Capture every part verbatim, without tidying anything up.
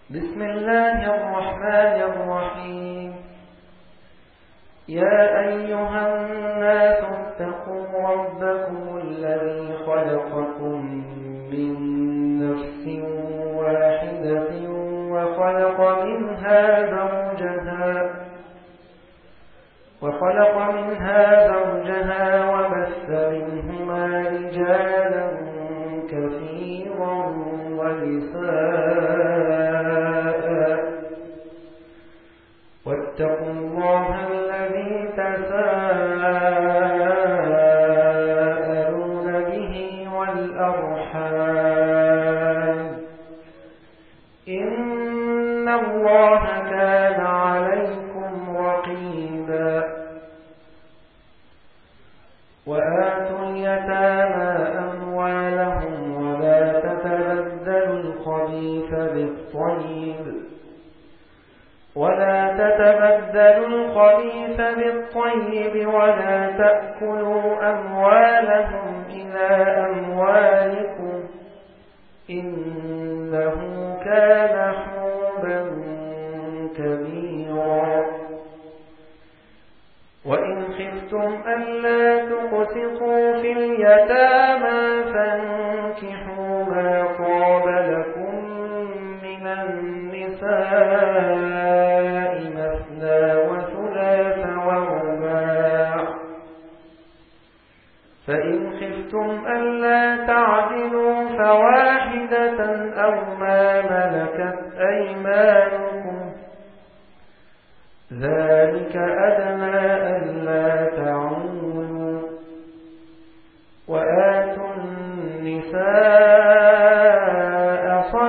بسم الله الرحمن الرحيم. يا أيها الناس اتقوا ربكم الذي خلقكم من نفس واحدة وخلق منها زوجها وخلق منها زوجها وبث منهما رجالا كثيرا ونساء واتقوا الله الذي تساءلون به والأرحام إن الله كان عليكم رقيبا. وآتوا اليتامى أموالهم ولا تتبدلوا الخبيث بالطيب ولا تتبدلوا الخبيث بالطيب ولا تأكلوا أموالهم إلى أموالكم إنه كان حوبا كبيرا. وإن خفتم ألا تقسطوا في اليتامى فانكحوا ما طاب لكم من النساء مثنى وثلاث ورباع فإن خفتم ألا تعدلوا فواحدة أو ما ملكت أيمانكم ذلك أدنى ألا تعولوا. وآتوا النساء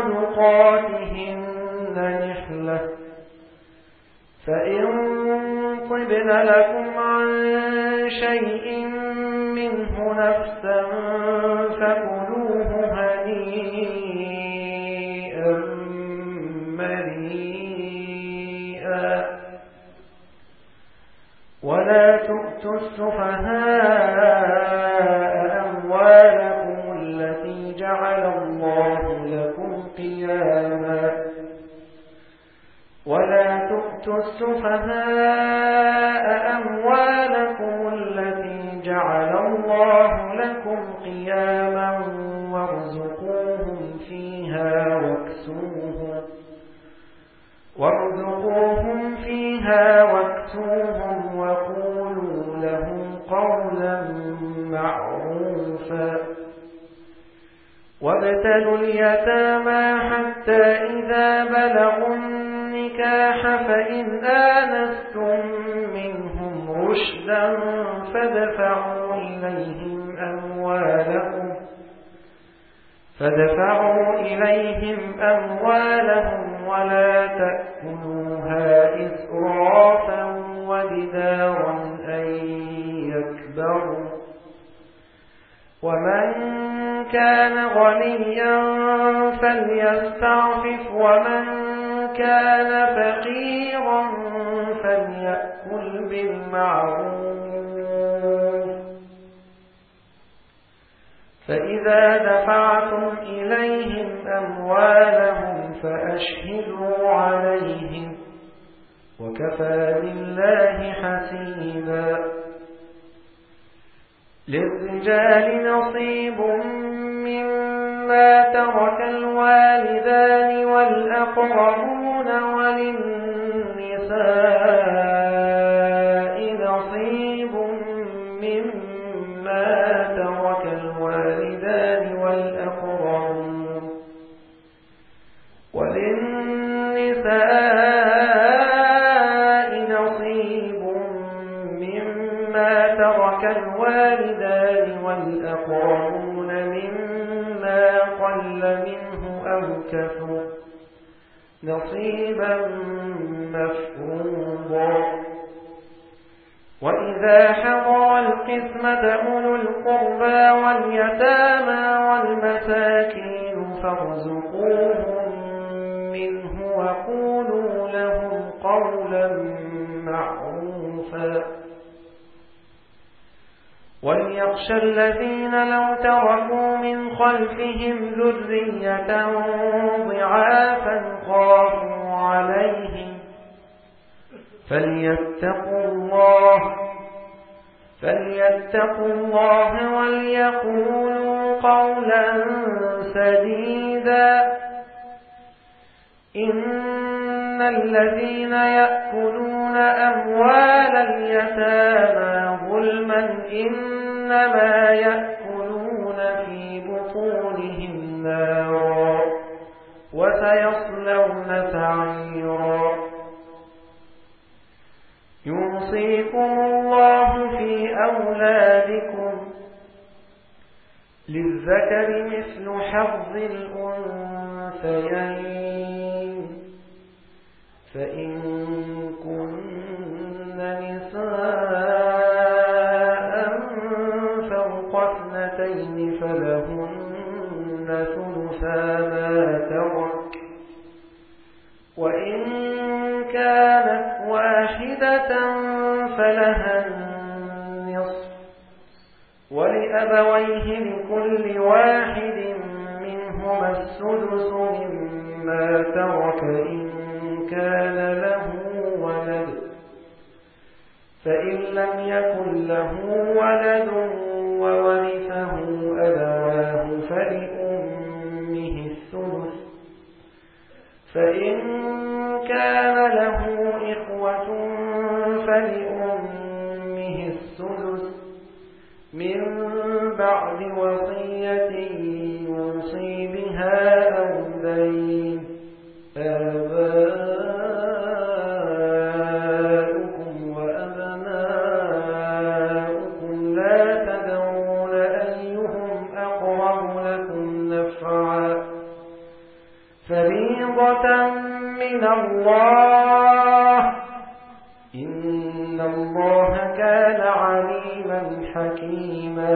صدقاتهن نحلة فإن طبن لكم عن شيء منه نفسا فكلوه هنيئا مريئا. ولا تؤتوا السفهاء أموالكم التي جعل الله لكم قياما ولا تؤتوا السفهاء أموالكم التي جعل الله لكم قياما وارزقوهم فيها واكسوهم وارزقوهم فيها واكسوهم وقولوا لهم قولا معروفا. وابتلوا اليتامى حتى إذا بلغوا النكاح فإن آنستم منهم رشدا فادفعوا إليهم أموالهم فدفعوا إليهم أموالهم ولا تأكلوها إسرافا وبدارا أن يكبروا. ومن كان غنيا فليستعفف ومن كان فقيرا فليأكل بالمعروف. فإذا دفعتم إليهم أموالهم فأشهدوا عليهم وكفى بالله حسيبا. للرجال نصيب مما ترك الوالدان والأقربون وللنساء نصيب مما ترك الوالدان والأقربون وللنساء نصيب مما ترك الوالدان والأقربون مما قل منه أو كثر نصيبا مفروضا. وإذا حضر القسمة أولو القربى واليتامى والمساكين فارزقوهم منه وقولوا لهم قولا معروفا. وليخشى الذين لو تركوا من خلفهم ذرية ضعافا خافوا فليتقوا الله فليتقوا الله وليقولوا قولا سديدا. إن الذين يأكلون أموال اليتامى ظلما إنما يأكلون في بطونهم نارا وسيصلون سعيرا. يوصيكم الله في أولادكم للذكر مثل حظ الأنثيين، فإن كن نساء فوق اثنتين فلهن ثلثا ما ترك، وإن كانت واحدة فلها النصف، ولأبويه لكل واحد منهما السدس مما ترك إن كان له ولد، فإن لم يكن له ولد وورثه أبواه فلأمه الثلث، فإن كان له إخوة فلأمه السدس من بعد وصية يوصي بها أو دين. آباؤكم وأبناؤكم لا تدرون أيهم أقرب لكم نفعا، فريضة من الله، إن الله كان عليما حكيما.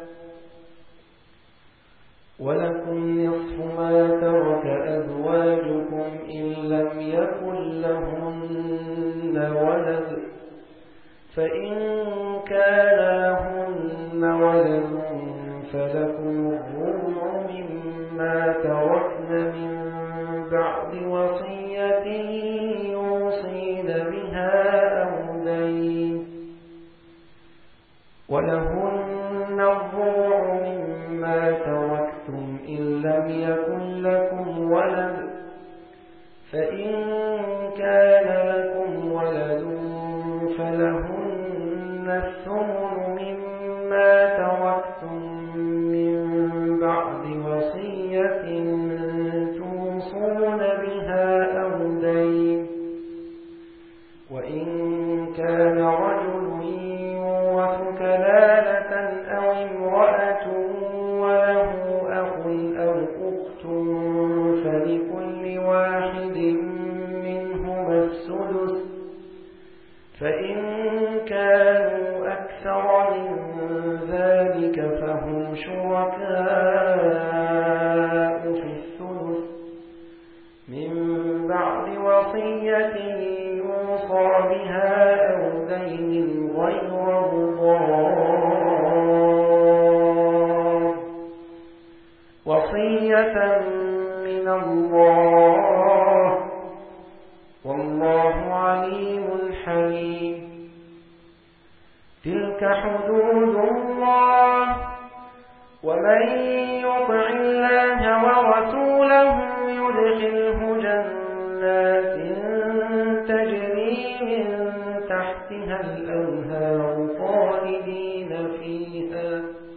ولكم نصف ما ترك أزواجكم إن لم يكن لهن ولد، فإن كان لهن ولد فلكم الربع مما تركن من بعد وصية يوصين بها أو دين، ولهن الربع مما تركتم إن لم يكن لكم ولد، فإن كان لكم ولد فلهن الثمن مما تركتم من بعد وصية توصون بها أو دين، وإن كان رجل يورث كلالة أو امرأة وله أخ أو أخت فلكل واحد منهما السدس، فإن كانوا أكثر من ذلك فهم شركاء في الثلث من بعد وصية يوصى بها أو دين غير مضار، وصية من الله، والله عليم حليم. تلك حدود الله، ومن يطع الله ورسوله يدخله جنات تجري من تحتها الأنهار خالدين فيها،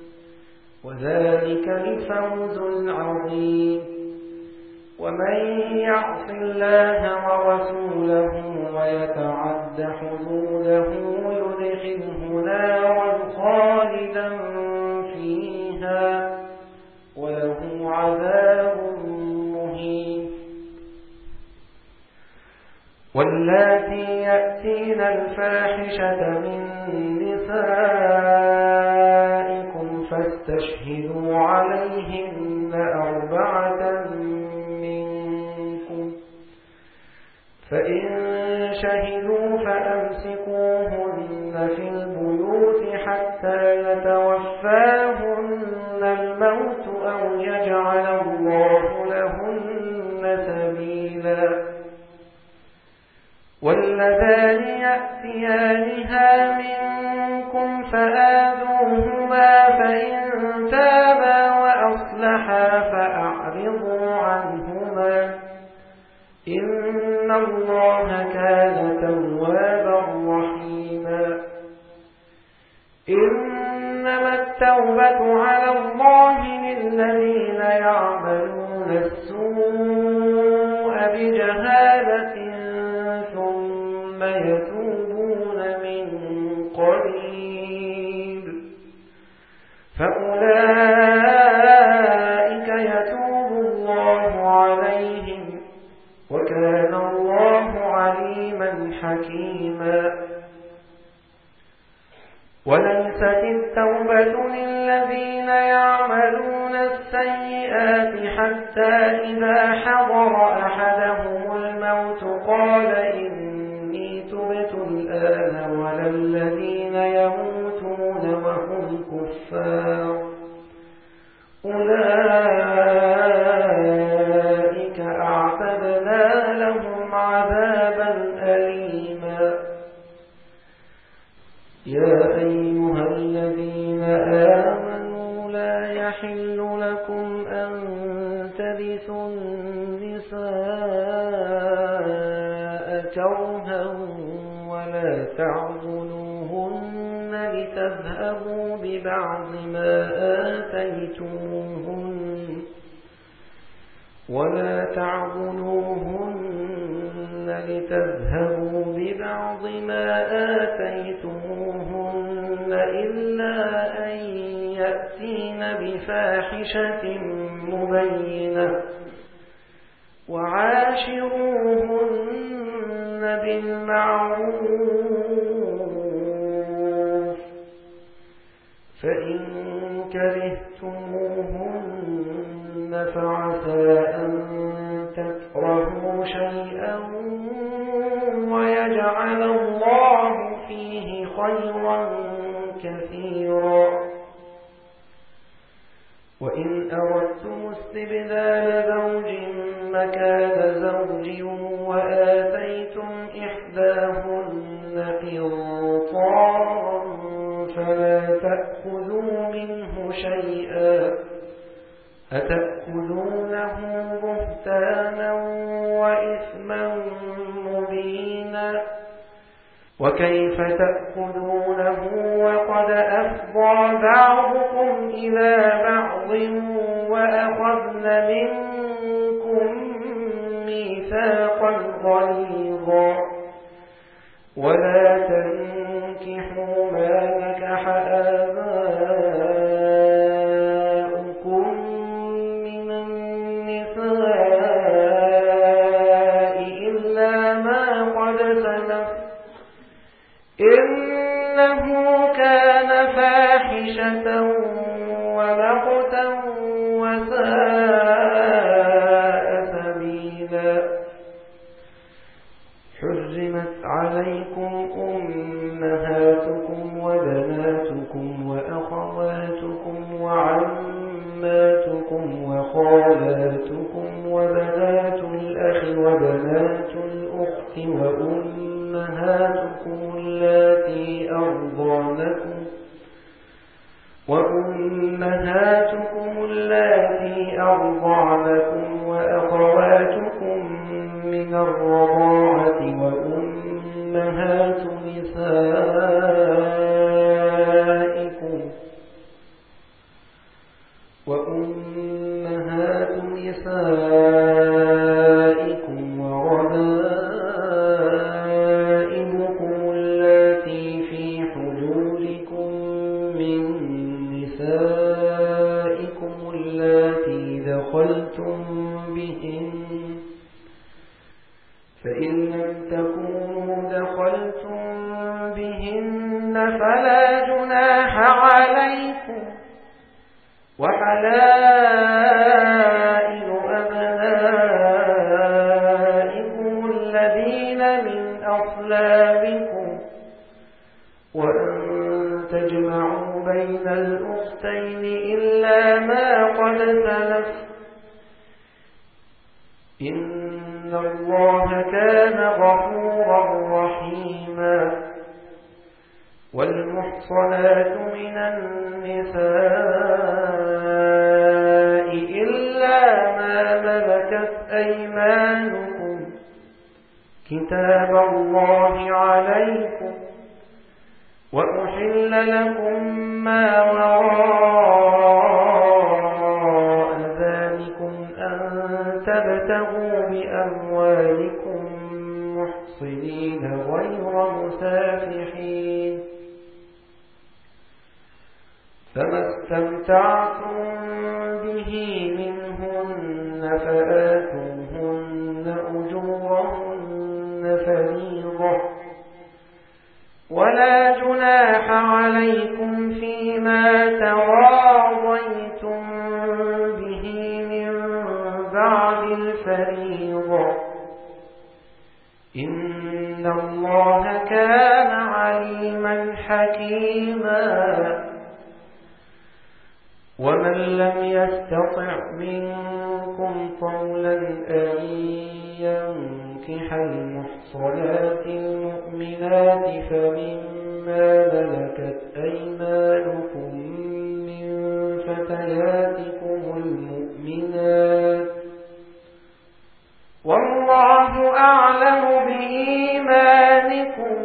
وذلك الفوز العظيم. ومن يعص الله ورسوله ويتعد حدوده يدخله نارا خالدا فيها وله عذاب مهين. واللاتي يأتين الفاحشة من نسائكم فاستشهدوا عليهن أربعة منكم، فإن شهدوا فأمسكوهن في البيوت حتى يتوفاهن الموت أو يجعل الله لهن سبيلا. واللذان يأتيانها منكم فآذوهما فإن تابا وأصلحا فأعرضوا عنهما إن الله كان توابا رحيما إنما التوبة على الله للذين يعملون السوء بجهالة ثم يتوبون من قريب فأولئك يتوب الله عليهم وكان الله عليما حكيما وليست التوبة للذين يعملون السيئات حتى إذا حضر أحدهم الموت قال إني تبت الآن ولا الذين يموتون وهم كفار أولئك أعتدنا لهم عذابا أليما يا أيها الذين آمنوا لا يحل لكم أن ترثوا النساء كرها ولا تعضلوهن لتذهبوا ببعض ما آتيتموهن ولا تعضلوهن لتذهبوا ببعض ما آتيتموهن إلا أن يأتين بفاحشة مبينة وعاشروهن بالمعروف فإن كرهتموهن فعسى أن تكرهوا شيئا ويجعل الله فيه خيرا كثيرا وإن أردتم استبدال زوج مكان زوج وآتيتم إحداهن قنطارا فلا تأخذوا منه شيئا أتأخذونه بهتانا وإثما مبينا وكيف تأخذونه وقد أفضى بعضكم إلى بعض وأخذن منكم ميثاقا غليظا ولا تنكحوا ما نكح آباؤكم من النساء إلا ما قد سلف إنه كان فاحشة ومقتا وساء سبيلا حرمت عليكم أمهاتكم وبناتكم وأخواتكم وعماتكم وخالاتكم وبنات الأخ وبنات الأخت وأمهاتكم اللاتي أرضعنكم وأمهاتكم اللاتي أرضعنكم وأخواتكم من الرضاعة وأمهات نسائكم وأمهات نسائكم وربائبكم اللاتي في حجوركم من نسائكم اللاتي دخلتم بهن فإن لم تكونوا دخلتم بهن فلا جناح عليكم وحلائل أبنائكم الذين من أصلابكم وأن تجمعوا بين الأختين إلا ما قد سلف إن الله كان غفورا رحيما والمحصنات من النساء إلا ما ملكت أيمانكم كتاب الله عليكم وأحل لكم ما وراء ذلكم أن تبتغوا بأموالكم محصنين غير مسافحين فما استمتعتم به منهن فآتوهن أجورهن فريضة ولا جناح عليكم فيما تراضيتم به من بعد الفريضة إن الله كان عليما حكيما ومن لم يستطع منكم طولا أن ينكح المحصنات المؤمنات فمما ملكت أيمانكم من فتياتكم المؤمنات والله أعلم بإيمانكم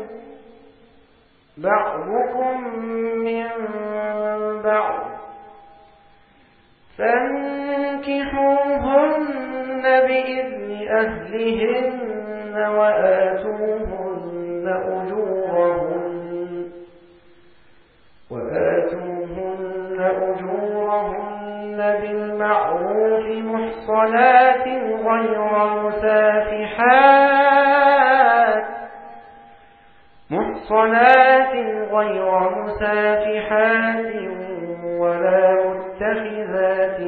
بعضكم من بعض فانكحوهن بإذن أهلهن وآتوهن أجورهن وآتوهن أجورهن بالمعروف محصنات غير مسافحات محصنات غير مسافحات ولا متخذات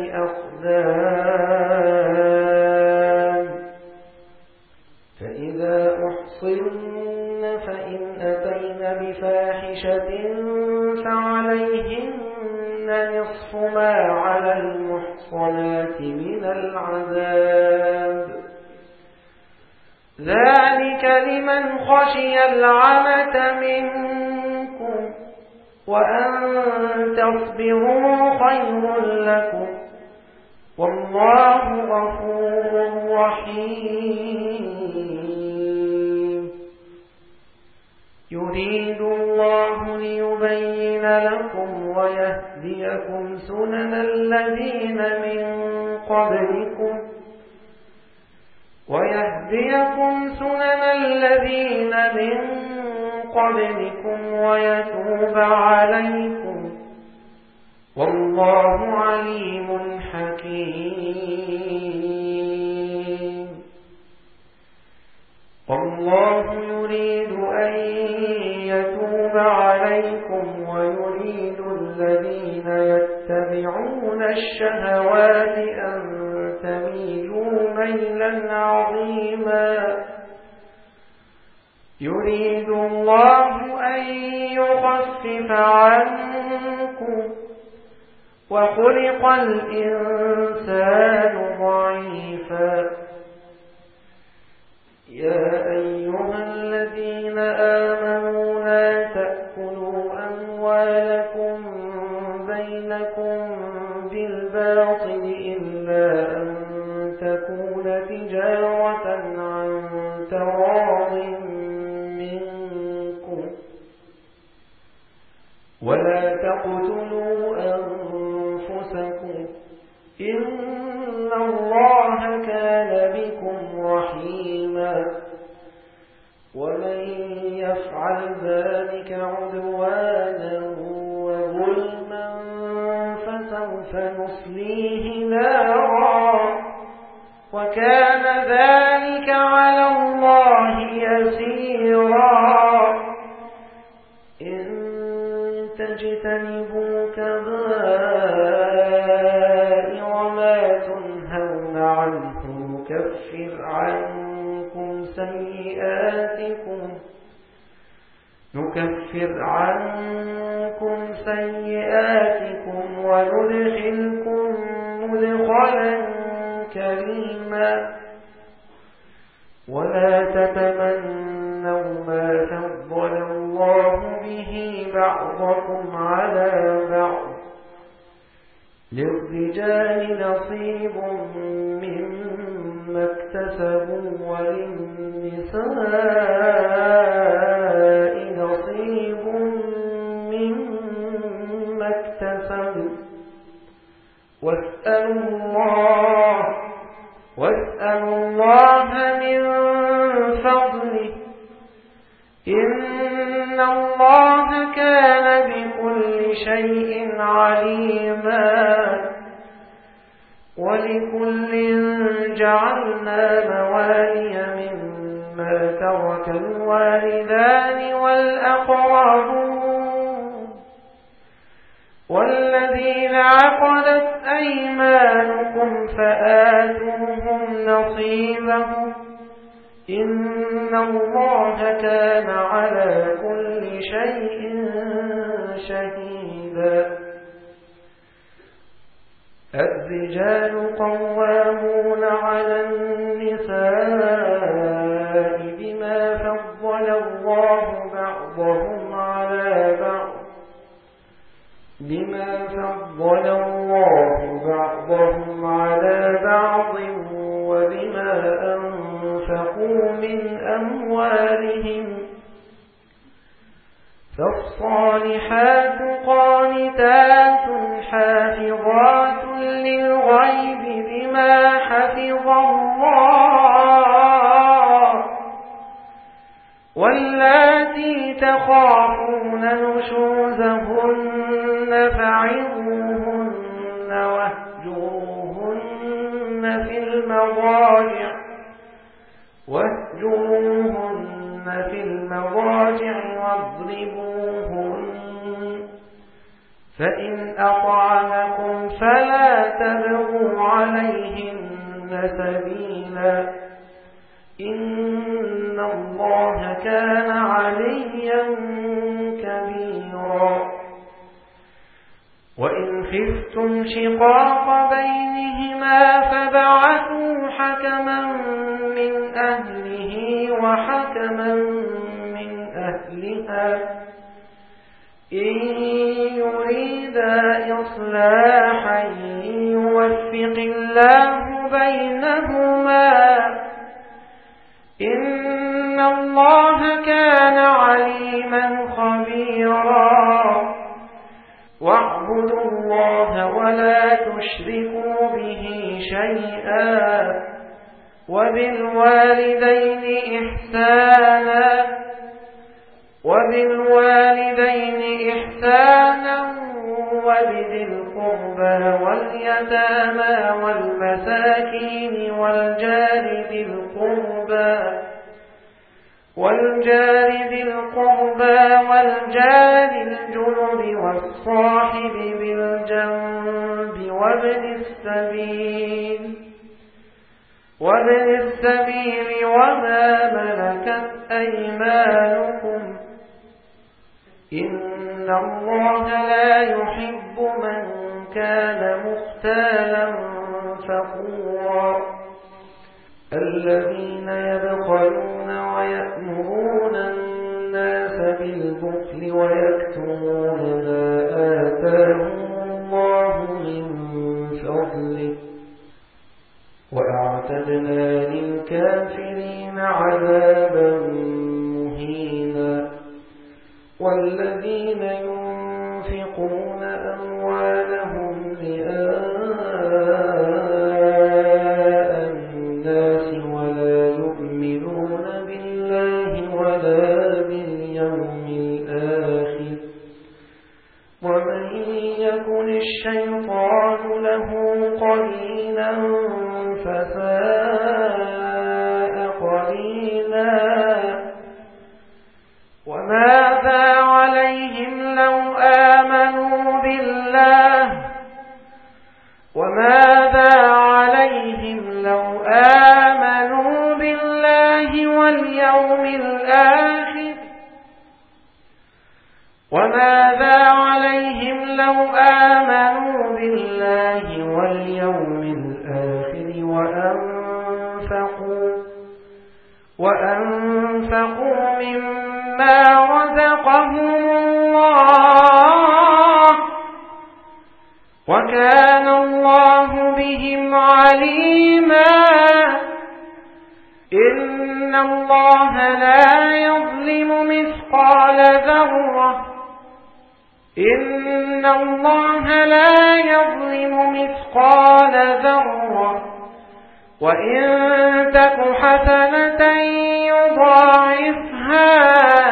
أخدان فإذا أحصن فإن أتين بفاحشة فعليهن نصف ما على المحصنات من العذاب ذلك لمن خشي العنة منكم وأن تصبروا خير لكم والله غفور رحيم يريد الله ليبين لكم ويهديكم سنن الذين من قبلكم ويهديكم سنن الذين من قبلكم ويتوب عليكم والله عليم حكيم والله يريد أن يتوب عليكم ويريد الذين يتبعون الشهوات أن تميلوا ميلا عظيما يريد الله أن يخفف عنكم وخلق الإنسان ضعيفا يا أيها الذين آمنوا لا تأكلوا أموالكم بينكم بالباطل إلا أن تكون تجارة عن تراض منكم ولا تقتلوا أنفسكم إن الله كان بكم رحيما ومن يفعل ذلك عدوانا وظلما فسوف نصليه نارا وكان ذلك على الله يسيرا إن تجتنبوا كبائر ما تنهون عنه نكفر عنكم سيئاتكم نكفر عنكم سيئاتكم وندخلكم مدخلا كريما ولا تتمنوا ما فضل الله به للرجال نصيب مما اكتسبوا وللنساء نصيب مما اكتسبوا واسألوا الله واسألوا الله من فضله إن الله كان بكل شيء عليما ولكل جعلنا موالي مما ترك الوالدان والأقربون والذين عقدت أيمانكم فآتوهم نصيبهم إن الله كان على كل شيء شهيدا الرجال قوامون على النساء بما فضل الله بعضهم على بعض بما فضل الله بعضهم على بعض وبما أنفقوا من أموالهم فالصالحات قانتات حافظات للغيب بما حفظ الله واللاتي تخافون نشوزهن فعظوهن واهجروهن في المضاجع واهجروهن في المضاجع واضربوهن فإن أطعنكم فلا تبغوا عليهن سبيلا إن الله كان عليا كبيرا وإن خفتم شقاق بينهما فبعثوا حكما من أهله وحكما من أهلها إن يريدا إصلاحا يوفق الله بينهما إن الله كان عليما خبيرا واعبدوا الله ولا تشركوا به شيئا وبالوالدين إحسانا وبالوالدين إحسانا وبذي القربى واليتامى والمساكين والجار ذي القربى والجار ذي القربى والجار الجنب والصاحب بالجنب وابن السبيل وابن السبيل وما ملكت أيمانكم إن الله لا يحب من كان مختالا فخورا الذين يبخلون ويأمرون الناس بالبخل ويكتمون ما آتاهم الله من فضله وأعتدنا للكافرين عذابا مهينا والذين ينفقون أموالهم رئاء الناس ولا يؤمنون بالله ولا باليوم الآخر ومن يكن الشيطان له قرينا فساء قرينا وماذا عليهم لو آمنوا بالله وماذا عليهم لو آمنوا بالله واليوم الآخر وماذا عليهم لو آمنوا بالله واليوم الآخر وأنفقوا وأنفقوا مما رزقهم الله وكان الله بهم عليما إن الله لا يظلم مثقال ذرة إن الله لا يظلم مثقال ذرة وإن تك حسنة يضاعفها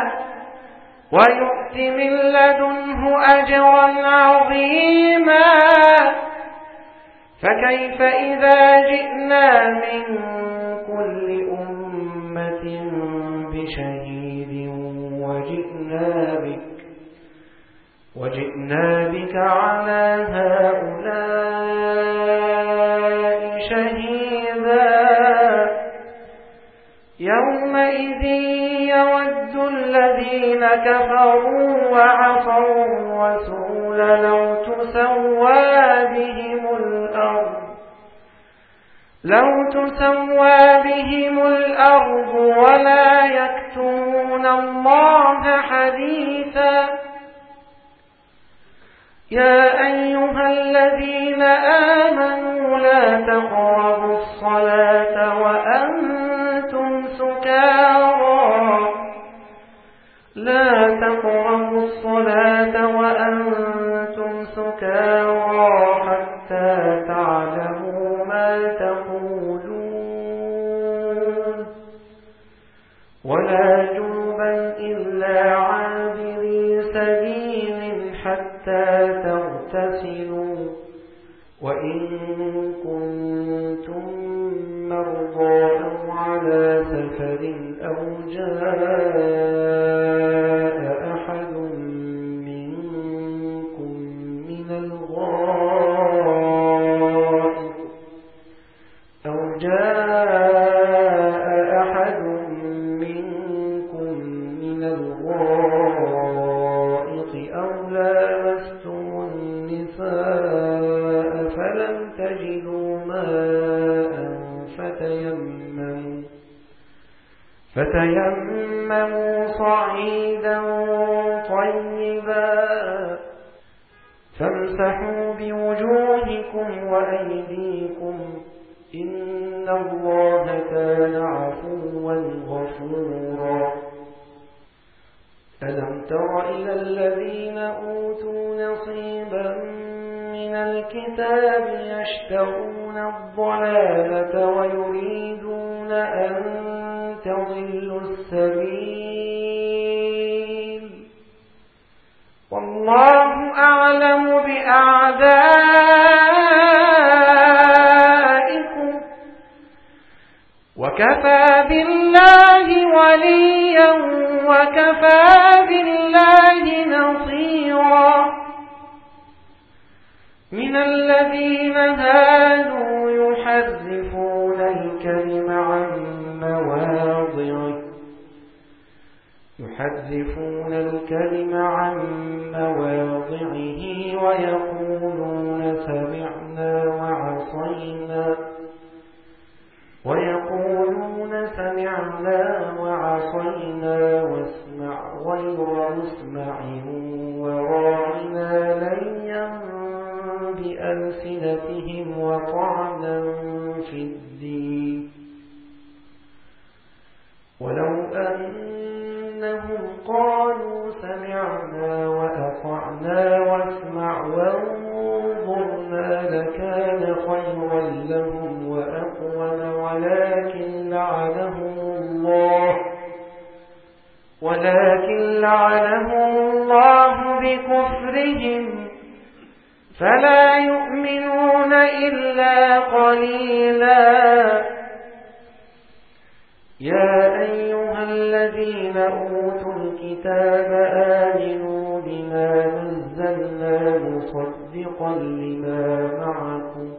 ويؤت من لدنه أجرا عظيما فكيف إذا جئنا من كل أمة بشهيد وجئنا بك وجئنا بك على هؤلاء شهيدا يومئذ يود الذين كفروا وعصوا الرسول لو تسوى بهم الأرض لو تسوى بهم الأرض ولا يكتمون الله حديثا يا أيها الذين آمنوا لا تقربوا الصلاة وأنتم سكارى لا تقربوا الصلاة وأنتم سكارى حتى تعلموا ما تقولون ولا جنبا إلا عابري سبيل حتى تغتسلوا وإن كنتم مرضى أو على سفر أو جاء أحد منكم من الغائط أو جاء أحد منكم من الغائط أو لامستم النساء فلم تجدوا ماء فتيمموا فتيمموا صعيدا طيبا فامسحوا بوجوهكم وأيديكم إن الله كان عفوا غفورا ألم تر إلى الذين أوتوا نصيبا من الكتاب يشترون الضلالة ويريدون أن تضلوا السبيل والله أعلم بأعدائكم وكفى بالله وليا وكفى بالله نصيرا من الذين هادوا يحرفون الكلم عن مواضعه يحرفون الكلم عن مواضعه ويقولون سمعنا وعصينا ويقولون سمعنا وعصينا واسمع غير مسمع وراعنا ليا بألسنتهم وطعنا في الدين ولو أنهم قالوا سمعنا وأطعنا واسمع وانظرنا لكان خيرا لهم وأقوم ولكن لعنهم الله ولكن لعنهم الله بكفرهم فلا يؤمنون إلا قليلا يا أيها الذين أوتوا الكتاب آمنوا بما نزلنا مصدقا لما معكم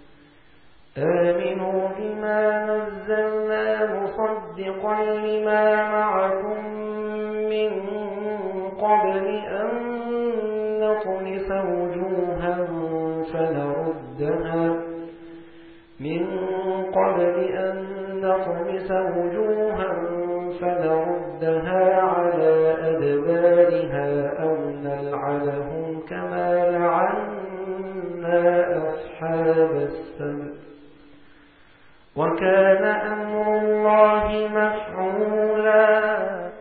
آمنوا بما نزلنا مصدقا لما معكم من قبل أن نطمس وجوها فنردها من قبل أن نطمس وجوها فنردها على أدبارها أو نلعنهم كما لعنا وكان أمر الله مفعولا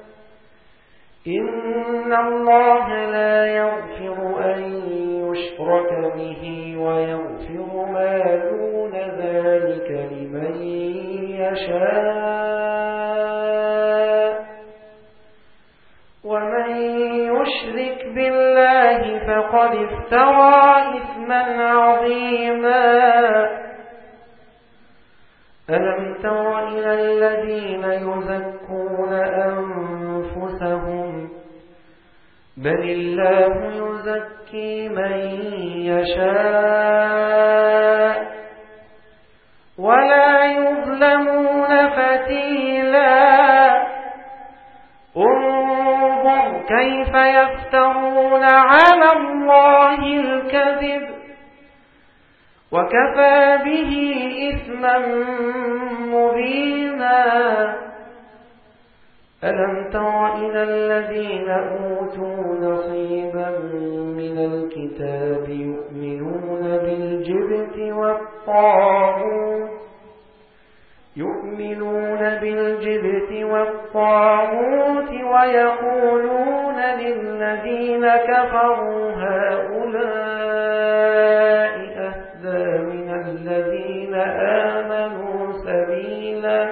إن الله لا يغفر أن يشرك به ويغفر ما دون ذلك لمن يشاء ومن يشرك بالله فقد افترى إثما عظيما ألم تر إلى الذين يزكون أنفسهم بل الله يزكي من يشاء ولا يظلمون فتيلا انظر كيف يفترون على الله الكذب وكفى به إثما مبينا ألم تر إلى الذين أوتوا نصيبا من الكتاب يؤمنون بالجبت والطاغوت يؤمنون بالجبت والطاغوت ويقولون للذين كفروا هؤلاء أهدى من الذين آمنوا سبيلا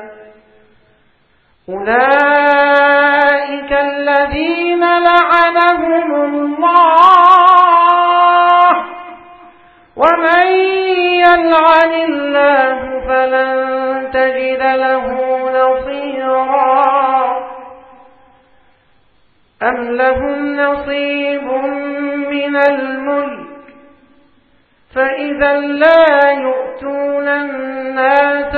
أولئك الذين لعنهم الله ومن يلعن الله فلن تجد له نصيرا أم لهم نصيب من الملك فإذا لا يؤتون الناس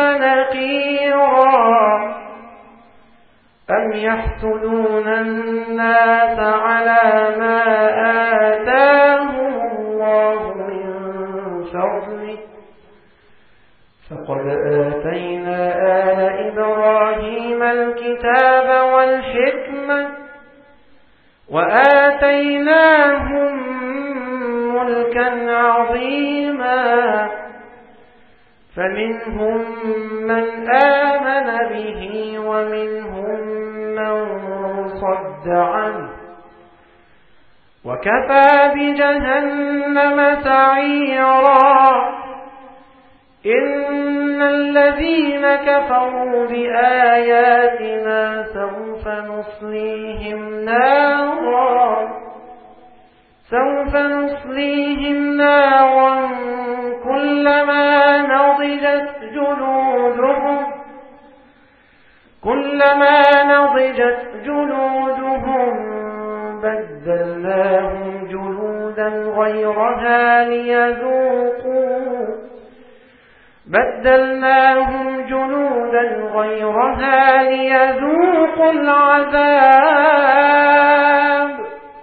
نقيرا أم يحسدون الناس على ما آتاهم الله من فضله فقد آتينا آل إبراهيم الكتاب والحكمة وآتيناهم ملكا عظيما فمنهم من آمن به ومنهم من صد عنه وكفى بجهنم سعيرا إن الذين كفروا بآياتنا سوف نصليهم نارا سوف نصليهم نارا كلما نضجت جلودهم كلما نضجت جلودهم بدلناهم جلودا غيرها ليذوقوا بدلناهم جلودا غيرها ليذوقوا العذاب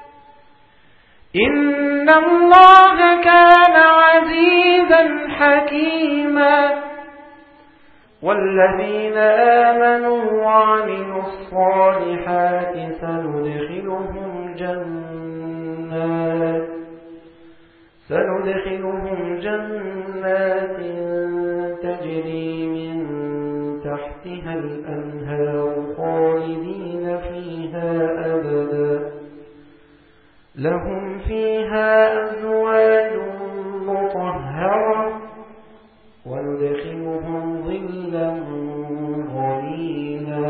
إن الله كان عزيزا حكيما والذين آمنوا وعملوا الصالحات سندخلهم جنات سندخلهم جنات تجري من تحتها الأنهار خالدين فيها أبدا لهم فيها أزواج مطهرة وندخلهم ظلا ظليلا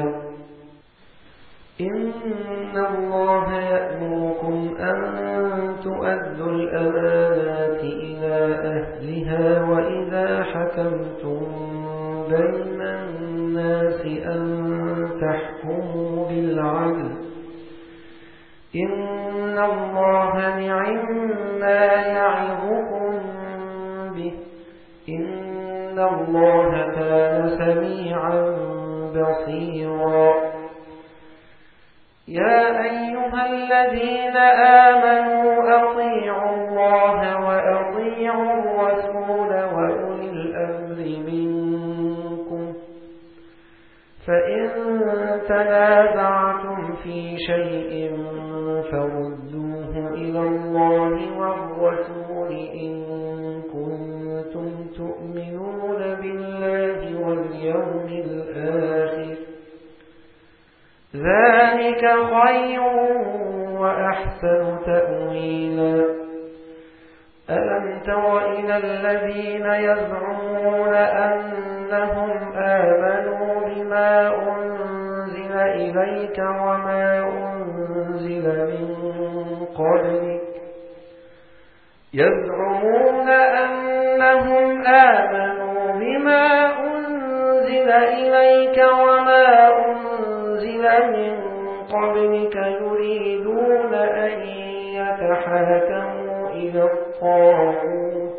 إن الله يأمركم أن تؤدوا الأمانات إلى أهلها وإذا حكمتم بين الناس أن تحكموا بالعدل إن الله نعما يعظكم به إن الله كان سميعا بصيرا يا أيها الذين آمنوا أطيعوا الله وأطيعوا الرسول وأولي الأمر منكم فإن تنازعتم في شيء فردوه إلى الله والرسول إن كنتم تؤمنون بالله واليوم ذلك خير وأحسن تأويلا ألم تر إلى الذين يزعمون أنهم آمنوا بما أنزل إليك وما أنزل من قبلك يزعمون أنهم آمنوا بما أنزل إليك وما أنزل من قبلك يريدون أن يتحاكموا إلى الطاغوت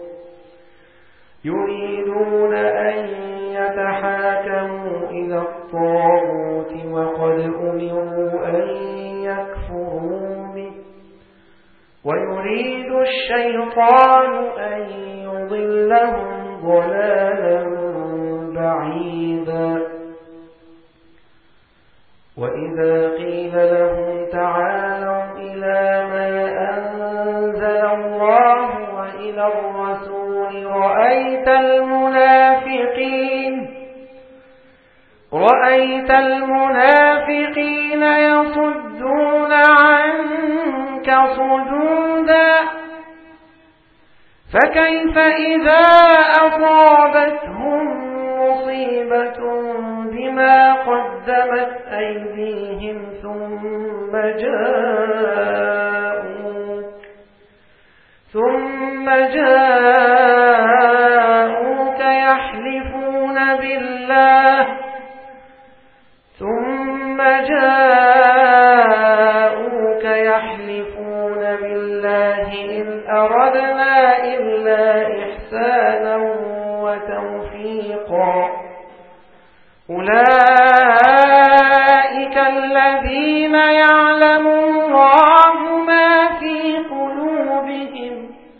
يريدون أن يتحاكموا إلى الطاغوت وقد أمروا أن يكفروا به ويريد الشيطان أن يضلهم ضلالا بعيدا وإذا قيل لهم تعالوا إلى ما أنزل الله وإلى الرسول رأيت المنافقين رأيت المنافقين يصدون عنك صدودا فكيف إذا أصابتهم مصيبة بما قدمت أيديهم ثم جاءوا ثم جاءوك يحلفون بالله ثم جاءوك يحلفون بالله إن أردنا إلا إحسانا وتوفيقا أولئك الذين يعلم الله ما في قلوبهم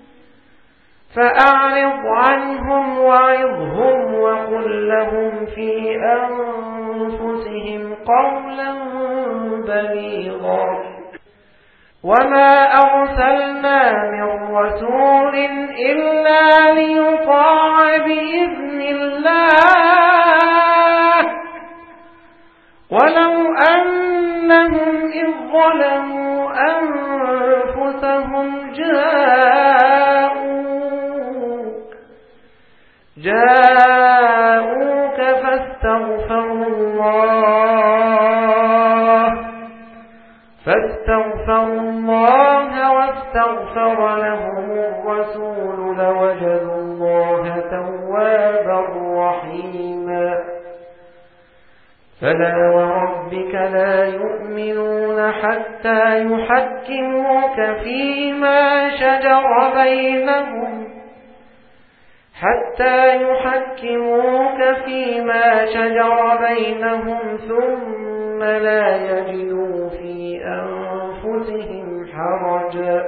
فأعرض عنهم وعظهم وقل لهم في أنفسهم قولا بليغا وما أرسلنا من رسول إلا ليطاع بإذن الله ولو أنهم إذ ظلموا أنفسهم جاءوك جاءوك فاستغفروا الله فاستغفروا الله واستغفر لهم الرسول لوجدوا الله توابا رحيما فلا وربك لا يؤمنون حتى يحكموك فيما شجر بينهم حتى يحكموك فيما شجر بينهم ثم لا يجدوا في أنفسهم حرجا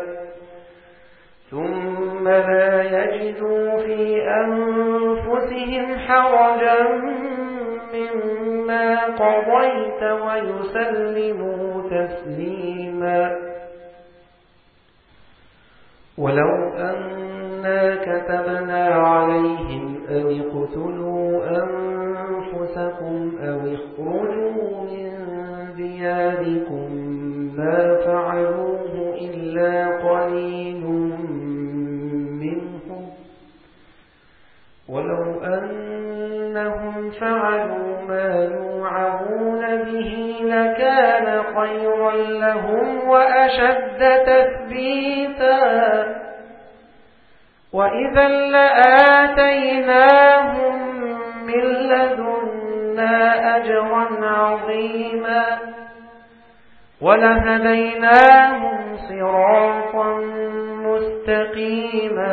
ثم لا يجدوا في أنفسهم حرجا مما قضيت ويسلموا تسليما ولو أنا كتبنا عليهم أن اقتلوا أنفسكم أو اخرجوا من دياركم ما فعلوه إلا قليل منهم ولو أنهم فعلوا ما يوعظون به لكان خيرا لهم وأشد تثبيتا وإذا لآتيناهم من لدنا أجرا عظيما ولهديناهم صراطا مستقيما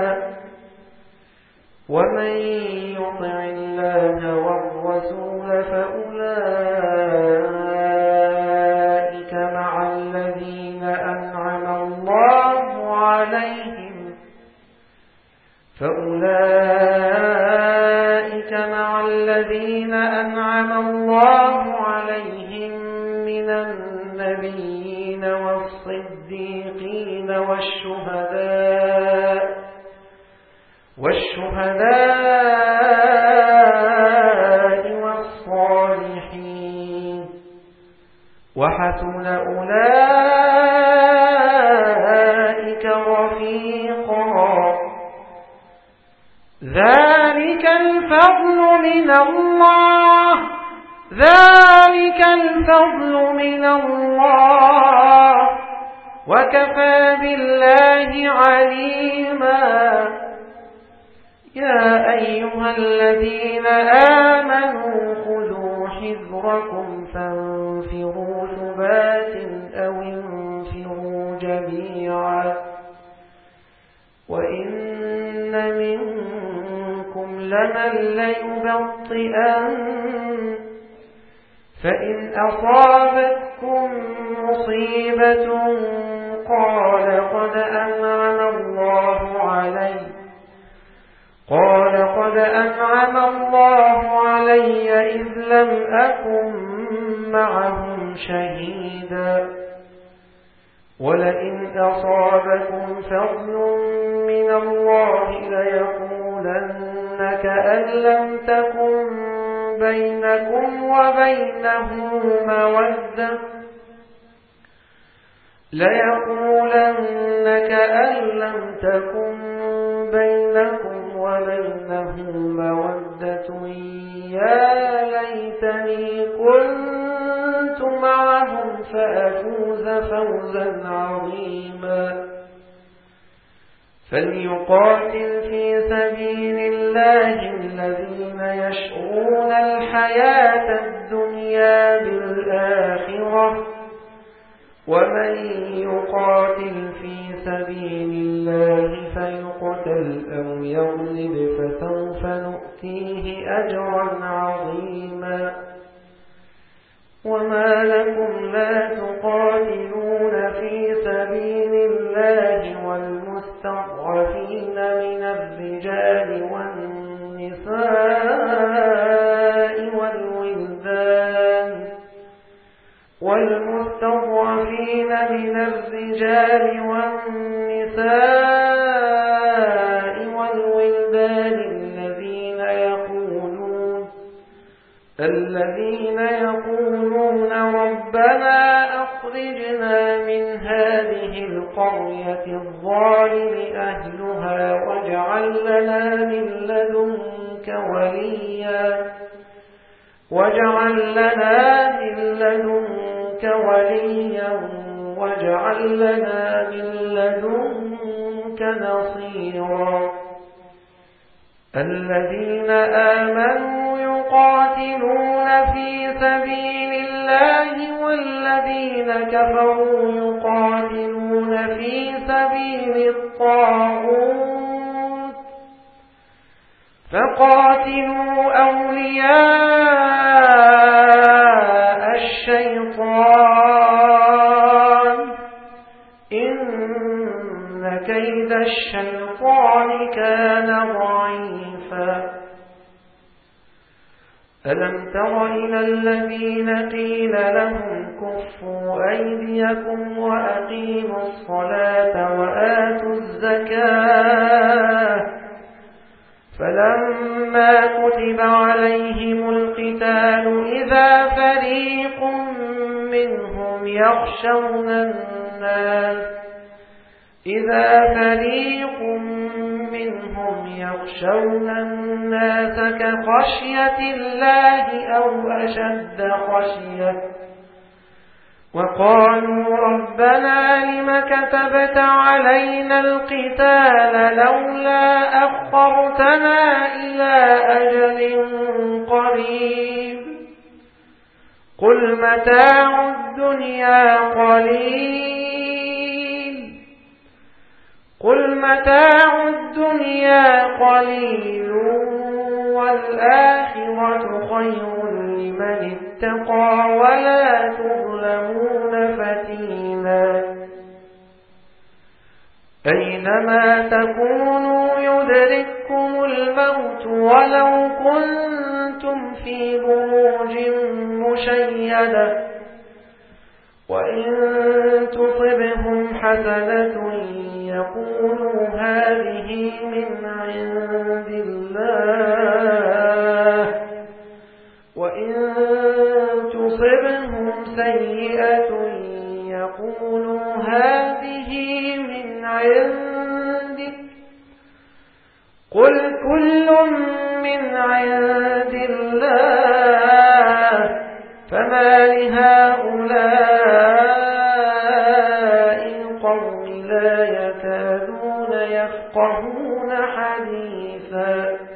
ومن يطع الله والرسول فأولئك مع الذين أنعم الله عليهم فأولئك مع الذين أنعم الله عليهم من النبيين والصديقين والشهداء والشهداء والصالحين وحسن أولئك رفيقا ذلك الفضل من الله ذلك الفضل من الله وكفى بالله عليما يا أيها الذين آمنوا خذوا حذركم فانفروا ثبات أو انفروا جميعا وإن منكم لمن ليبطئن فإن أصابتكم مصيبة قال قد أنعم الله علي قال قد أنعم الله علي إذ لم أكن معهم شهيدا ولئن أصابكم فضل من الله ليقولن كأن لم تكن بينكم وبينه مودة ليقولن كأن لم تكن بينكم وبينه مودة يا ليتني كنت معهم فأفوز فوزا عظيما فليقاتل في سبيل الله الذين يشعرون الحياة الدنيا بالآخرة ومن يقاتل في سبيل الله فيقتل أو يغلب فسوف نؤتيه أجرا عظيما وما لكم لا تقاتلون في سبيل الله والمستضعفين من الرجال والنساء والولدان والمستضعفين من الرجال والنساء والولدان الذين يقولون الذين يقولون ربنا أخرجنا من هذه القرية الظالم أهلها واجعل لنا من لدنك وليا واجعل لنا من لدنك وليا واجعل لنا من لدنك نصيرا الذين آمنوا يقاتلون في سبيل الله والذين كفروا يقاتلون في سبيل الطاغوت فقاتلوا أولياء الشيطان إن كيد الشيطان كان ضعيفا ألم تر إلى الذين قيل لهم كفوا أيديكم وأقيموا الصلاة وآتوا الزكاة فلما كتب عليهم القتال إذا فريق منهم يخشون الناس إذا فريق منهم يخشون الناس كخشية الله أو أشد خشية وقالوا ربنا لم كتبت علينا القتال لولا أخرتنا إلى أجل قريب قل متاع الدنيا قليل قل متاع الدنيا قليل والآخرة خير لمن اتقى ولا تظلمون فتيلا أينما تكونوا يدرككم الموت ولو كنتم في بروج مشيدة وإن تصبهم حسنة يقولوا هذه من عند الله وإن تصبهم عنهم سيئة يقولوا هذه من عندك قل كل من عند الله فما لهؤلاء القوم لا يكادون يفقهون حديثا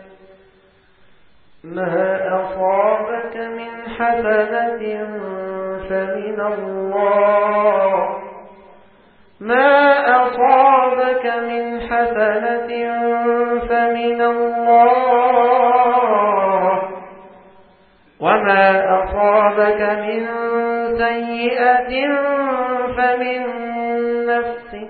ما أصابك من حسنة فمن الله ما أصابك من حسنة فمن الله وما أصابك من سيئة فمن نفسك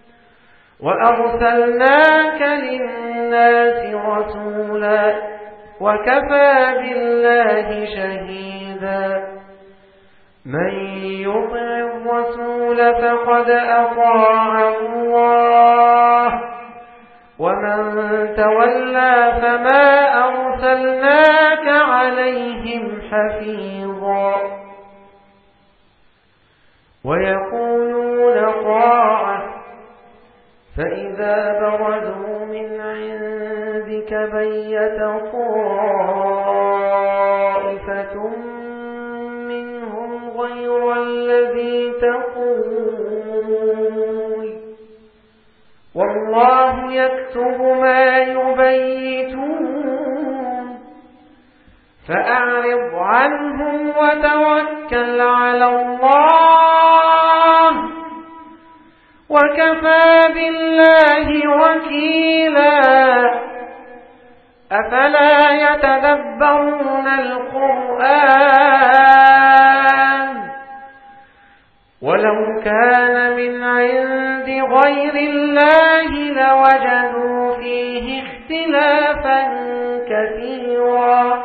وأرسلناك للناس رسولا وكفى بالله شهيدا من يطع الرسول فقد أطاع الله ومن تولى فما أرسلناك عليهم حفيظا ويقولون طاعة فإذا برزوا من عندك بيت طائفة منهم غير الذي تقول والله يكتب ما يبيتون فأعرض عنهم وتوكل على الله وكفى بالله وكيلا أفلا يتدبرون القرآن ولو كان من عند غير الله لوجدوا فيه اختلافا كثيرا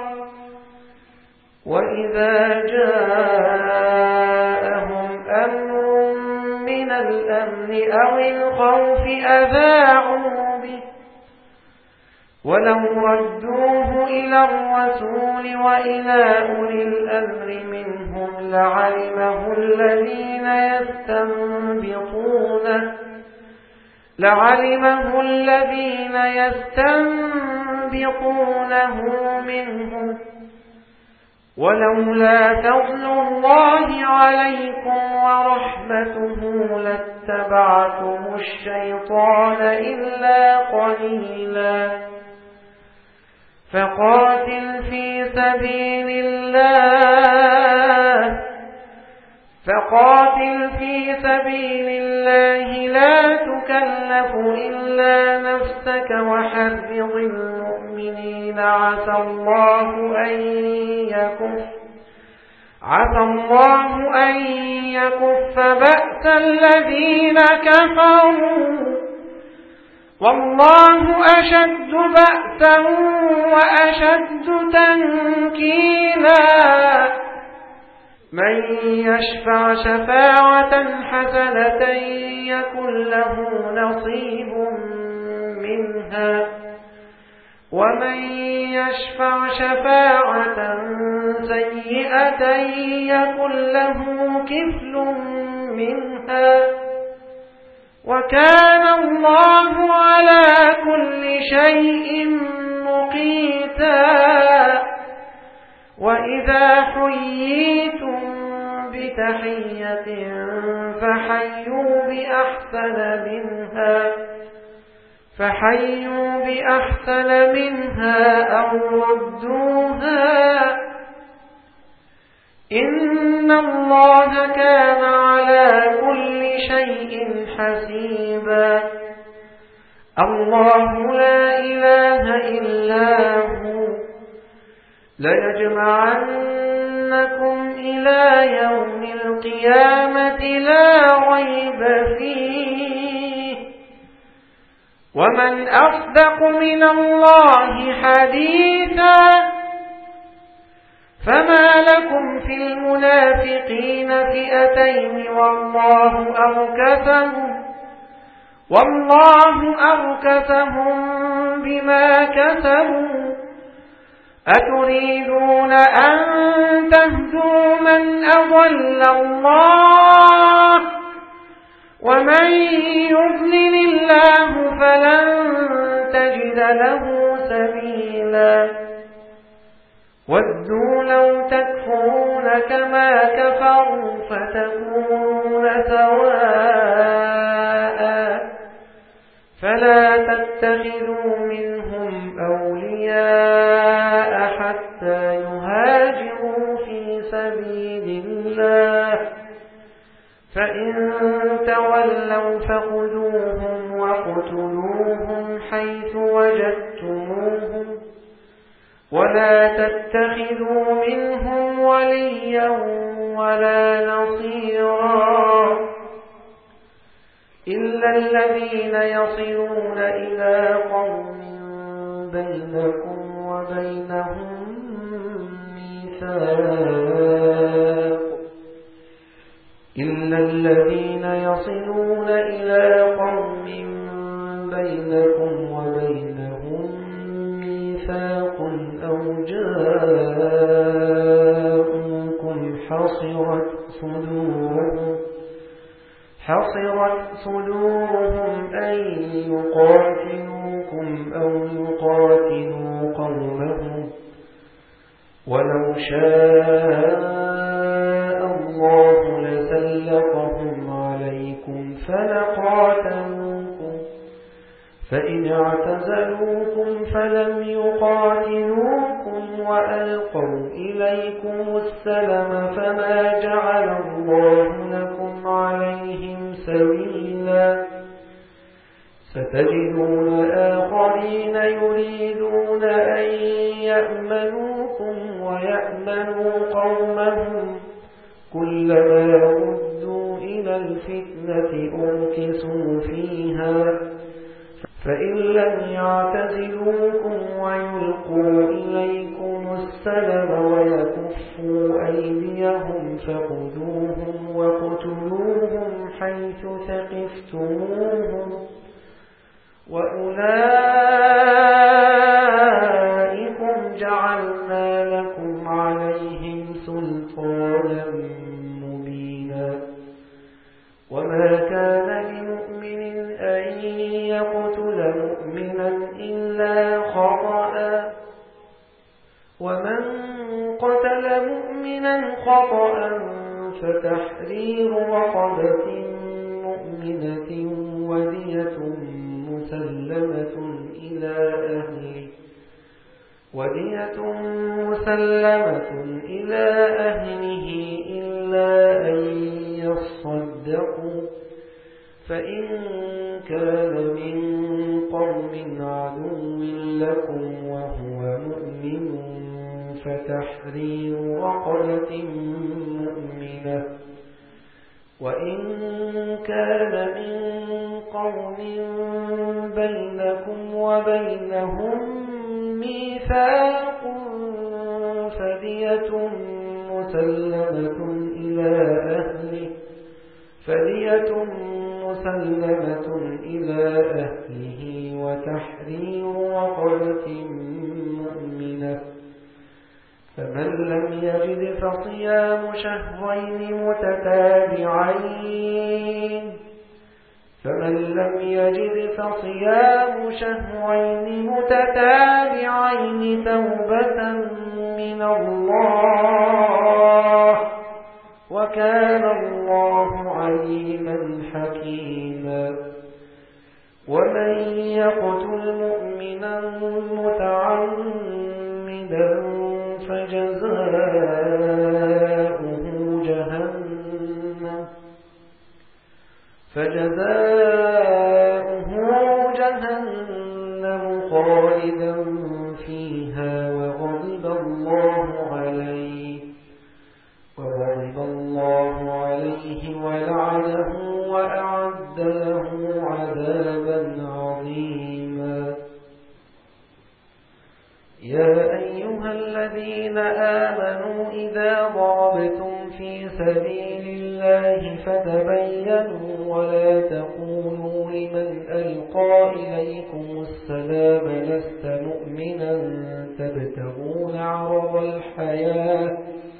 وإذا جاءهم أمر من الأمن أو الخوف أذاعوا به ولو ردوه إلى الرسول وإلى أولي الأمر منهم لعلمه الذين يستنبطونه لعلمه الذين يستنبطونه منهم ولولا فضل الله عليكم ورحمته لاتبعتم الشيطان إلا قليلا فقاتل في سبيل الله فقاتل في سبيل الله لا تكلف إلا نفسك وحرض المؤمنين عسى الله أن يكف عسى الله أن يكف بأس الذين كفروا والله أشد بأسا وأشد تنكيلا من يشفع شفاعة حسنة يكن له نصيب منها ومن يشفع شفاعة سيئة يكن له كفل منها وكان الله على كل شيء مقيتا وإذا حييتم بتحية فحيوا بأحسن منها فحيوا بأحسن منها أو ردوها إن الله كان على كل شيء حسيبا الله لا إله إلا هو ليجمعنكم إلى يوم القيامة لا ريب فيه ومن أصدق من الله حديثا فما لكم في المنافقين فئتين والله أركسهم والله أركسهم بما كسبوا أتريدون أن تهدوا من أضل الله ومن يضلل الله فلن تجد له سبيلا ودوا لو تكفرون كما كفروا فتكونون سواء فلا تتخذوا منهم أولياء حتى يهاجروا في سبيل الله فإن تولوا فخذوهم وقتلوهم حيث وجدتموهم ولا تتخذوا منهم وليا ولا نصيرا إلا الذين يصلون إلى قوم بينكم وبينهم ميثاق إلا الذين يصلون إلى قوم بينكم وبينهم ميثاق أو جاءوكم حصرت صدورهم حصرت صدورهم أن يقاتلوكم أو يقاتلوا قومهم ولو شاء الله لسلطهم عليكم فلقاتلوكم فإن اعتزلوكم فلم يقاتلوكم وألقوا إليكم السلم فما جعل الله لكم عليهم سبيلا ستجدون آخرين يريدون أن يأمنوكم ويأمنوا قومهم كلما ردوا إلى الفتنة أركسوا فيها فإن لم يعتزلوكم ويلقوا إليكم السلم ويكفوا أيديهم فخذوهم وقتلوهم حيث ثقفتموهم وأولئكم جعلنا لكم عليهم سلطانا مبينا وما كان لمؤمن أن يقتل مؤمنا إلا خطأ ومن قتل مؤمنا خطأ فتحرير رقبة مؤمنة ودية مسلمة إلى أهله ودية مسلمة إلى أهله إلا أن يصدقوا فإن كان من قوم عدو لكم وهو مؤمن فتحرير رقبة مؤمنة وإن كان من قوم بينكم وبينهم ميثاق فدية مسلمة إلى أهله فدية مسلمة إلى أهله وتحرير رقبة مؤمنة فمن لم يجد فصيام شهرين متتابعين فمن لم يجد فصيام شهرين متتابعين توبة من الله وكان الله عليما حكيما ومن يقتل مؤمنا متعمدا فجزاؤه جهنم فجزاؤه جهنم خالدا فيها وغضب الله عليه وغضب الله عليه ولعنه وأعد له عذابا عظيما يا أيها الذين آمنوا إذا ضربتم في سبيل الله فتبينوا ولا تقولوا لمن ألقى إليكم السلام لست مؤمنا تبتغون عرض الحياة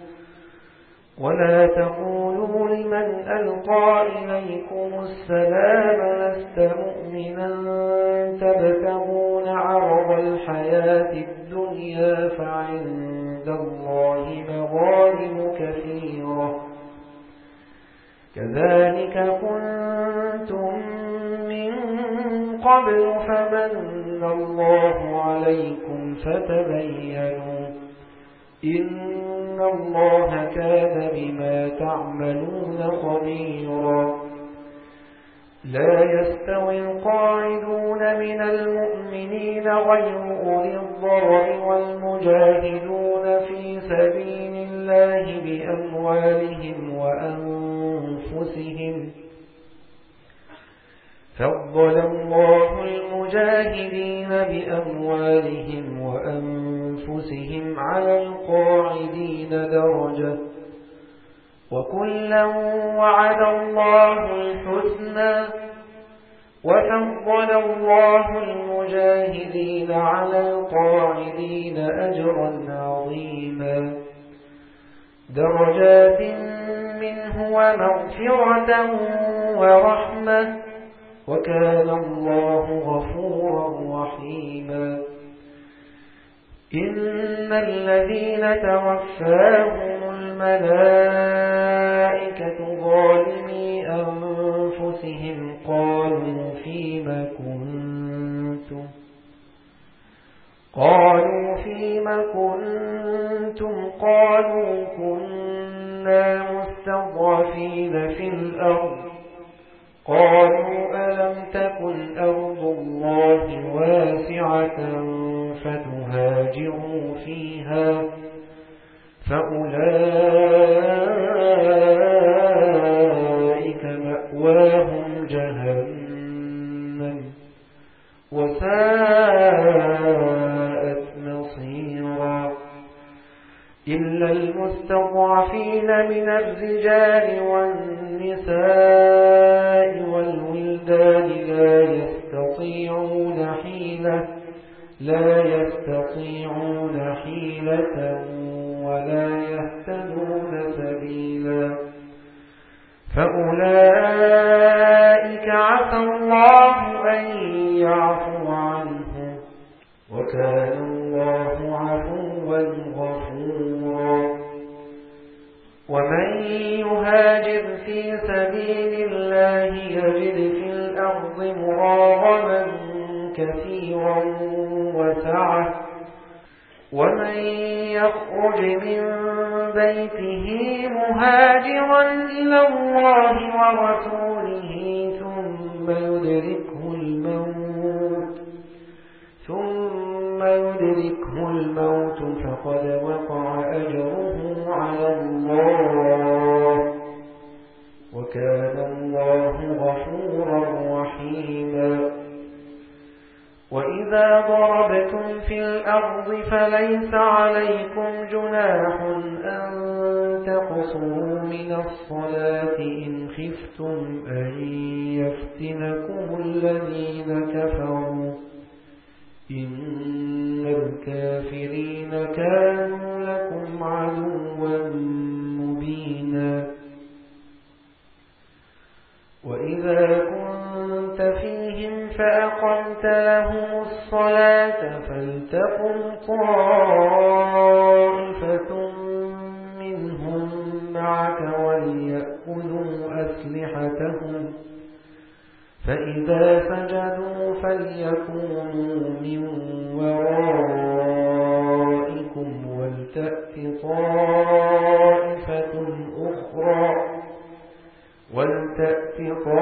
ولا تقولوا لمن ألقى إليكم السلام لست مؤمنا تبتغون عرض الحياة الدنيا فعند الله مغانم كثيرة كذلك كنتم من قبل فمن الله عليكم فتبينوا إن الله كان بما تعملون خبيرا لا يستوي القاعدون من المؤمنين غير أولي الضرر والمجاهدون في سبيل الله بأموالهم وأنفسهم فضل الله المجاهدين بأموالهم وأنفسهم على القاعدين درجة وكلا وعد الله الحسنى وفضل الله المجاهدين على القاعدين أجرا عظيما درجات منه ومغفرة ورحمة وكان الله غفورا رحيما إن الذين توفاهم الملائكة ظالمي أنفسهم قالوا فيما كنتم قالوا فيما كنتم قالوا كنا مستضعفين في الأرض قالوا ألم تكن أرض الله واسعة فتهاجروا فيها فأولئك مأواهم جهنم وساءت مصيرا إلا المستضعفين من الرجال والنساء والولدان لا يستطيعون حيلة لا يستطيعون حيلة ولا يهتدون سبيلا فأولئك عسى الله أن يعفو عنهم وكان الله عفوا غفورا ومن يهاجر في سبيل الله يجد في الأرض مراغما كثيرا وسعة ومن يخرج من بيته مهاجرا إلى الله ورسوله ثم يدركه الموت ثم يدركه الموت فقد وقع أجره على الله وكان الله غفورا رحيما وإذا ضربتم في الأرض فليس عليكم جناح أن تقصروا من الصلاة إن خفتم أن يفتنكم الذين كفروا إن الكافرين كانوا لكم عدوا مبينا وإذا كنت فيهم فأقمت لهم الصلاة فلتقم طائفة منهم معك وليأخذوا أسلحتهم فإذا سجدوا فليكونوا من ورائكم ولتأت طائفة أخرى ولتأت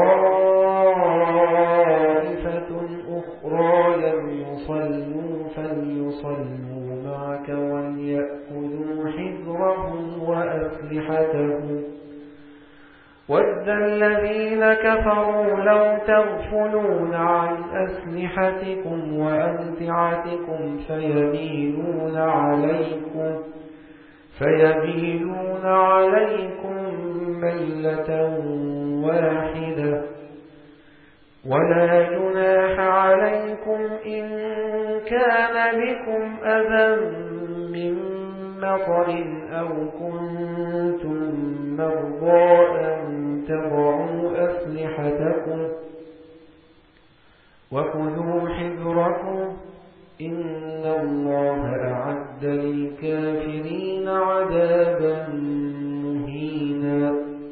طائفة أخرى لم يصلوا فليصلوا معك وليأخذوا حذرهم وأسلحتهم ود الذين كفروا لو تغفلون عن أسلحتكم وأمتعتكم فيميلون عليكم فيميلون عليكم ميلة واحدة ولا جناح عليكم إن كان بكم أذى من مطر أو كنتم مرضى أن تضعوا أسلحتكم وخذوا حذركم إن الله أعد للكافرين عذابا مهينا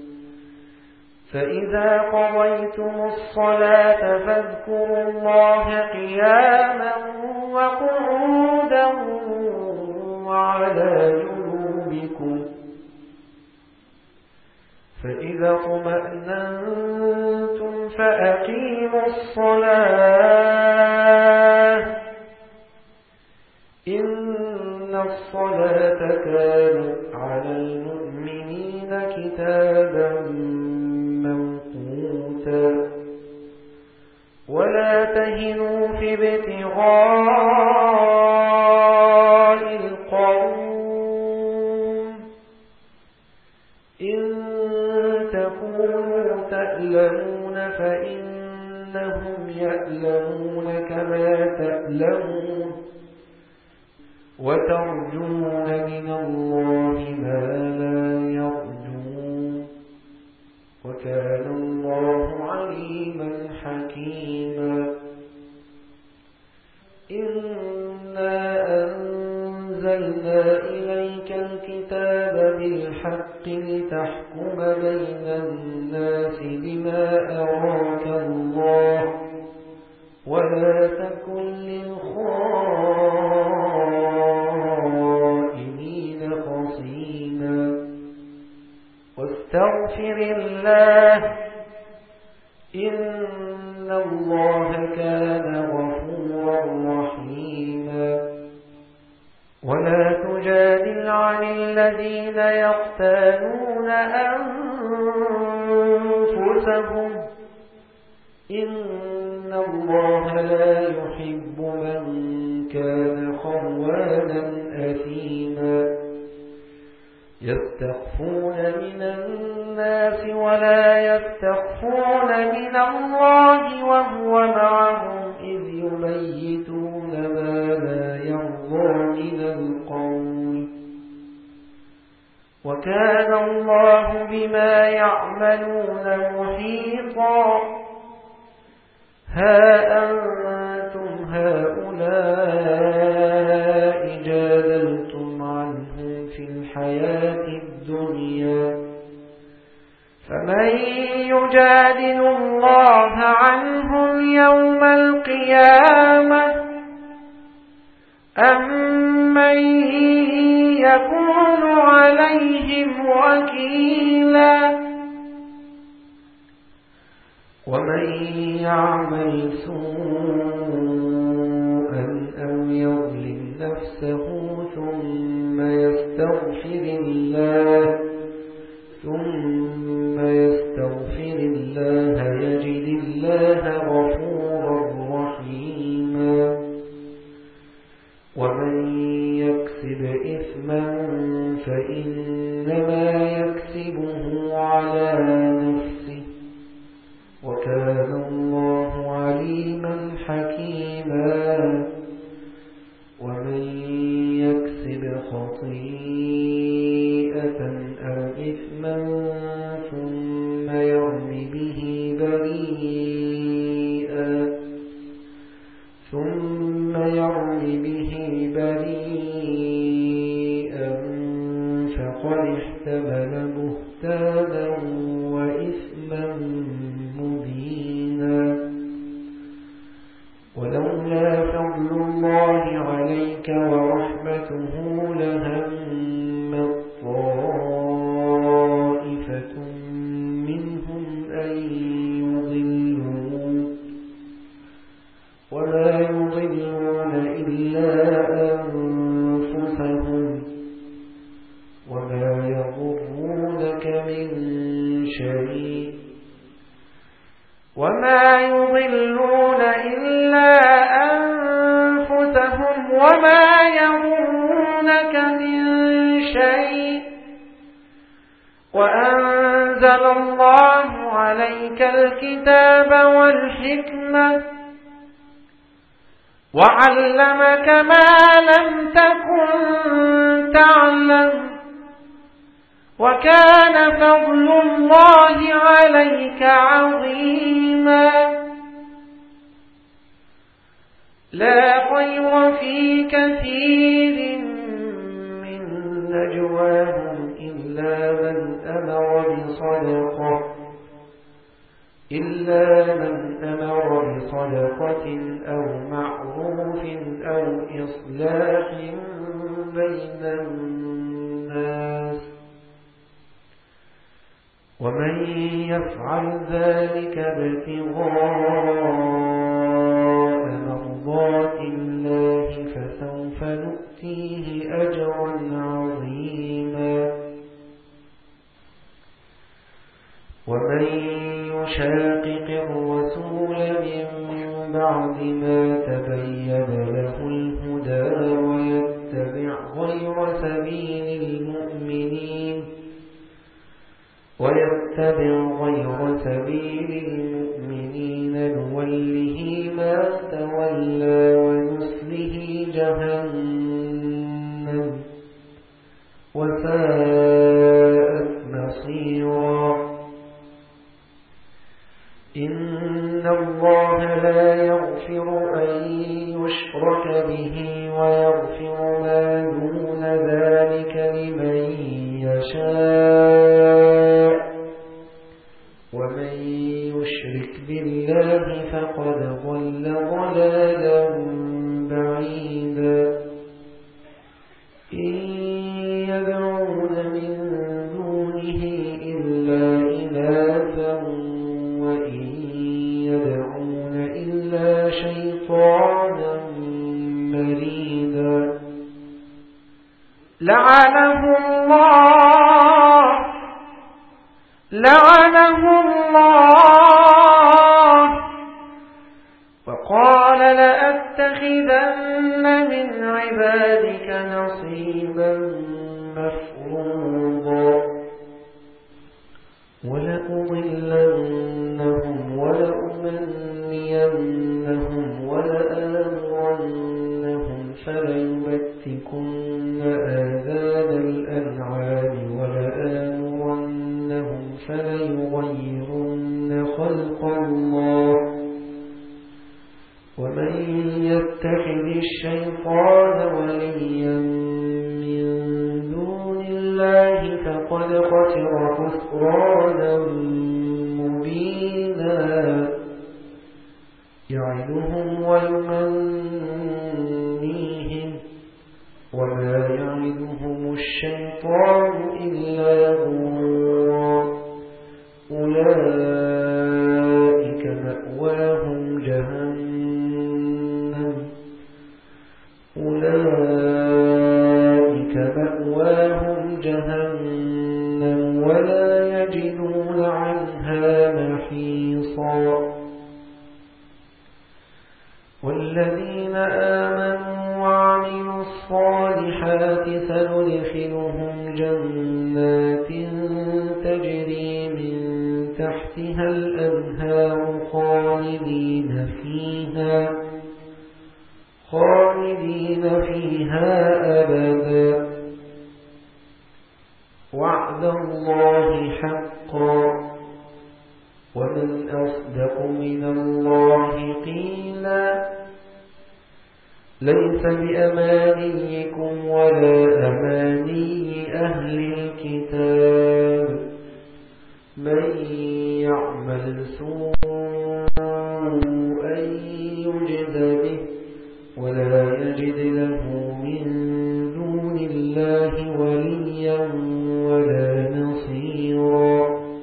فإذا قضيتم الصلاة فاذكروا الله قياما وقعودا وعلى جنوبكم فإذا اطمأننتم فأقيموا الصلاة إن الصلاة كانت على المؤمنين كتابا موقوتا ولا تهنوا في ابتغاء القوم إن تكونوا تألمون فإنهم يألمون كما تألمون وترجون من الله ما لا يرجون وكان الله عليما حكيما إنا أنزلنا إليك الكتاب بالحق لتحكم بين الناس بما أراك الله ولا تكن للخائنين خصيما واستغفر الله إن الله كان غفورا رحيما ولا تجادل عن الذين يقتالون أنفسهم إن الله لا يحب من كان خوانا أثيما يستخفون من الناس ولا يستخفون من الله وهو معهم إذ يبيتون ما لا يرضى من القول وكان الله بما يعملون محيطا ها أنتم هؤلاء جادلتم عنهم في الحياة الدنيا فمن يجادل الله عنهم يوم القيامة أم من يكون عليهم وكيلا ومن يعمل سوءا أو يظلم نفسه ثم يستغفر الله ثم يستغفر الله يجد الله غفورا رحيما ومن يكسب إثما فإنما يكسبه على نفسه وكان الله عليما حكيما ومن يكسب خطيئة أو إثما ثم يرم به بريئا ثم يرم به بريئا فقد احتمل بهتانا وإثما مبينا ولولا فضل الله عليك ورحمته لهمت طائفة منهم أن يضلوك وما يضلون إلا أنفسهم وما يضرونك من شيء وما يضلون إلا أنفسهم وما يضرونك من شيء وأنزل الله عليك علمك الكتاب والحكمة وعلمك ما لم تكن تعلم وكان فضل الله عليك عظيما لا خير في كثير من نجواهم إلا من أمر بصدقة إلا من أمر بصدقة أو معروف أو إصلاح بين الناس ومن يفعل ذلك ابتغاء مرضات الله فسوف نؤتيه أجرا عظيما ومن يشاقق الرسول من بعد ما تبين له الهدى ويتبع غير سبيل المؤمنين ويتبع غير سبيل المؤمنين نوله ما تولى ونسله جهنم وساءت مصيرا إن الله لا يغفر أن يشرك به ويغفر ما دون ذلك لمن يشاء ومن يشرك بالله فقد ضل ضلالا بعيدا إن يدعون من دونه إلا إناثا وإن يدعون إلا شيطانا مريدا لعنه الله لعنه الله وقال لأتخذن من عبادك نصيبا مفروضا ولأضلنهم ولأمنينهم ولآمرنهم فليبتكن آذان الأنعام ولآمرنهم فليغيرن خلق الله ومن يتخذ الشيطان وليا من دون الله فقد خسر خسرانا مبينا يعدهم ويمنيهم وما يعدهم الشيطان إلا غرورا أولئك مأواهم جهنم أولئك مأواهم جهنم ولا يجدون عنها محيصا والذين آمنوا وعملوا الصالحات سندخلهم جنات تجري من تحتها الأنهار خالدين فيها خالدين فيها أبدا وعد الله حقا ومن أصدق من الله قيلا ليس بأمانيكم ولا أماني أهل الكتاب من يعمل سوءا يجد به ولا يجد له من دون الله وليا ولا نصيرا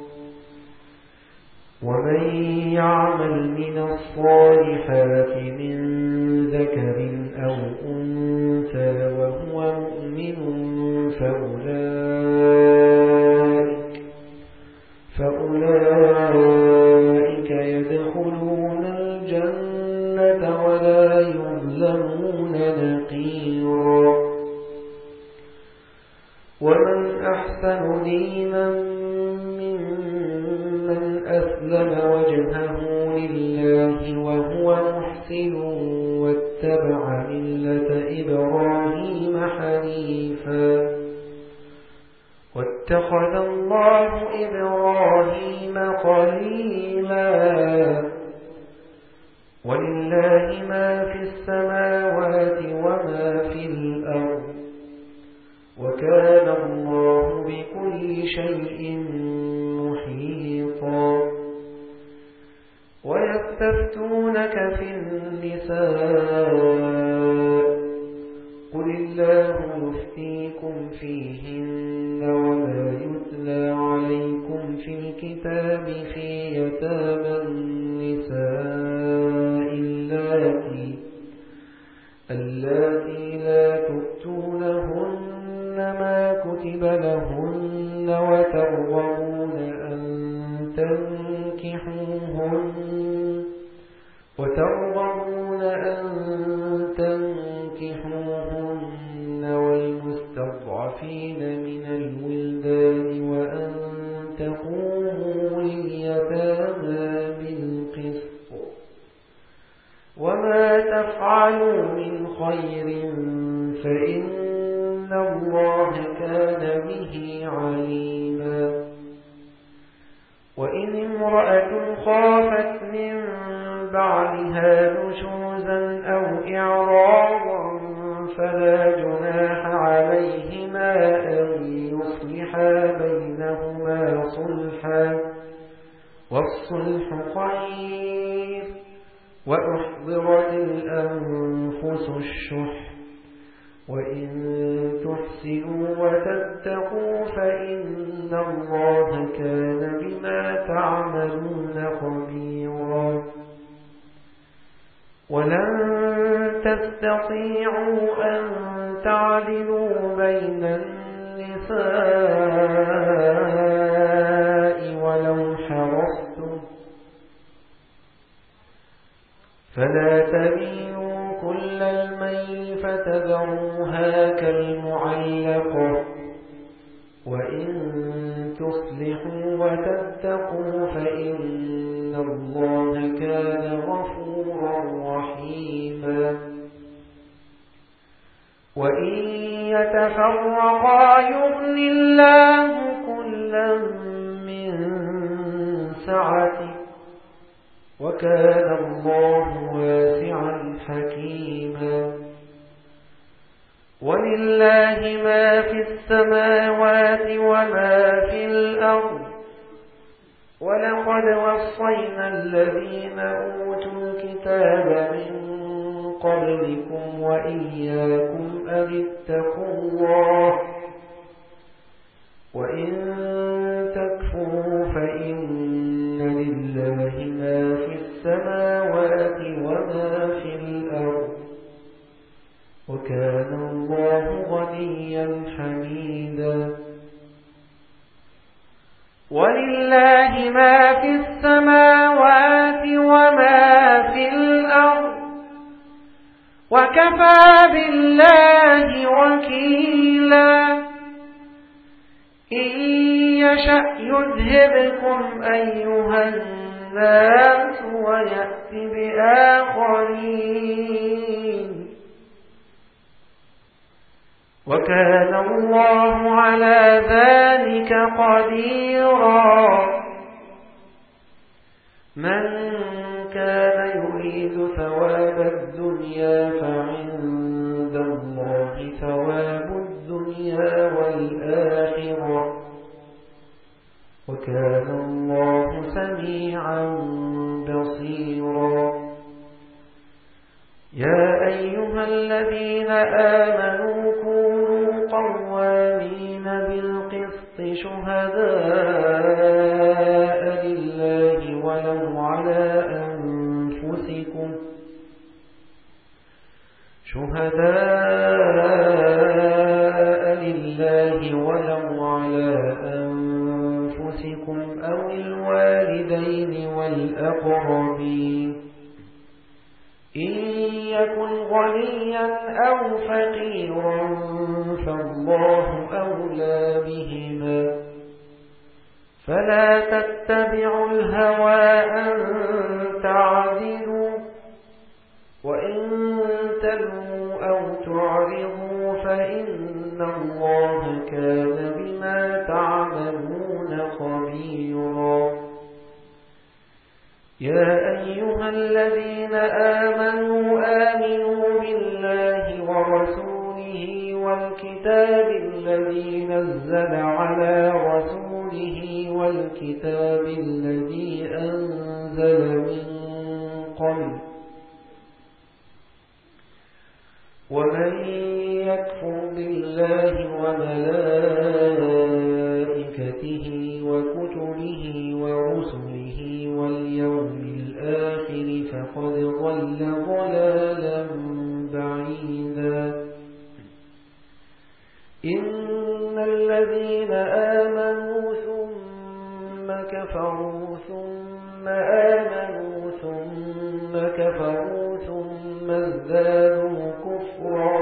ومن يعمل من الصالحات من ذكر أو أنثى وهو مؤمن فأولئك, فأولئك يدخلون الجنة ولا يظلمون نقيرا ومن أحسن دينا ممن أسلم واتخذ الله إبراهيم خليلا ولله ما في السماوات وما في الأرض وكان الله بكل شيء محيطا ويستفتونك في النساء قل الله يفتيكم فيهن وما يتلى عليكم في الكتاب في يتامى النساء اللاتي اللاتي لا تؤتونهن ما كتب لهن وترغبون أن تنكحوهن وترغبون أن تنكحوهن والمستضعفين من الولدان وأن تقوموا لليتامى بالقسط وما تفعلوا من خير فإن الله كان به عليما وإن امرأة خافت من بعدها نشوزا أو إعراضا فلا جناح عليهما أن يصلحا بينهما صلحا والصلح خير وأحضرت الأنفس الشح وإن تحسنوا وتتقوا فإن الله كان بما تعملون خبيرا ولن تستطيعوا أن تعدلوا بين النساء ولو حرصتم فلا تميلوا كل الميل فتذروها كالمعلقة وإن تصلحوا وتتقوا فإن الله كان غفورا رحيما وإن يتفرقا يغن الله كلا من سعته وكان الله واسعا حكيما ولله ما في السماوات وما في الأرض ولقد وصينا الذين أوتوا الكتاب من قبلكم وإياكم أن اتقوا الله وإن تكفروا فإن لله ما في السماوات وما في الأرض وكان الله غنيا حميدا ولله ما في السماوات وما في الأرض وكفى بالله وكيلا إن يشأ يذهبكم أيها الناس ويأت بآخرين وكان الله على ذلك قديرا من كان يريد ثواب الدنيا فعند الله ثواب الدنيا والآخرة وكان الله سميعا بصيرا يا أيها الذين آمنوا كونوا قوامين بالقسط شهداء لله ولو على أنفسكم شهداء لله ولو على أنفسكم أو الوالدين والأقربين إن يكن غنيا أو فقيرا فالله أولى بهما فلا تتبعوا الهوى أن تعدلوا وإن تلووا أو تعرضوا فإن الله كان بما تعملون يا أيها الذين آمنوا آمنوا بالله ورسوله والكتاب الذي نزل على رسوله والكتاب الذي أنزل من قبل ومن يكفر بالله وملائكته وكتبه ورسله واليوم الآخر فقد ضل ضلالا بعيدا إن الذين آمنوا ثم كفروا ثم آمنوا ثم كفروا ثم ازدادوا كفرا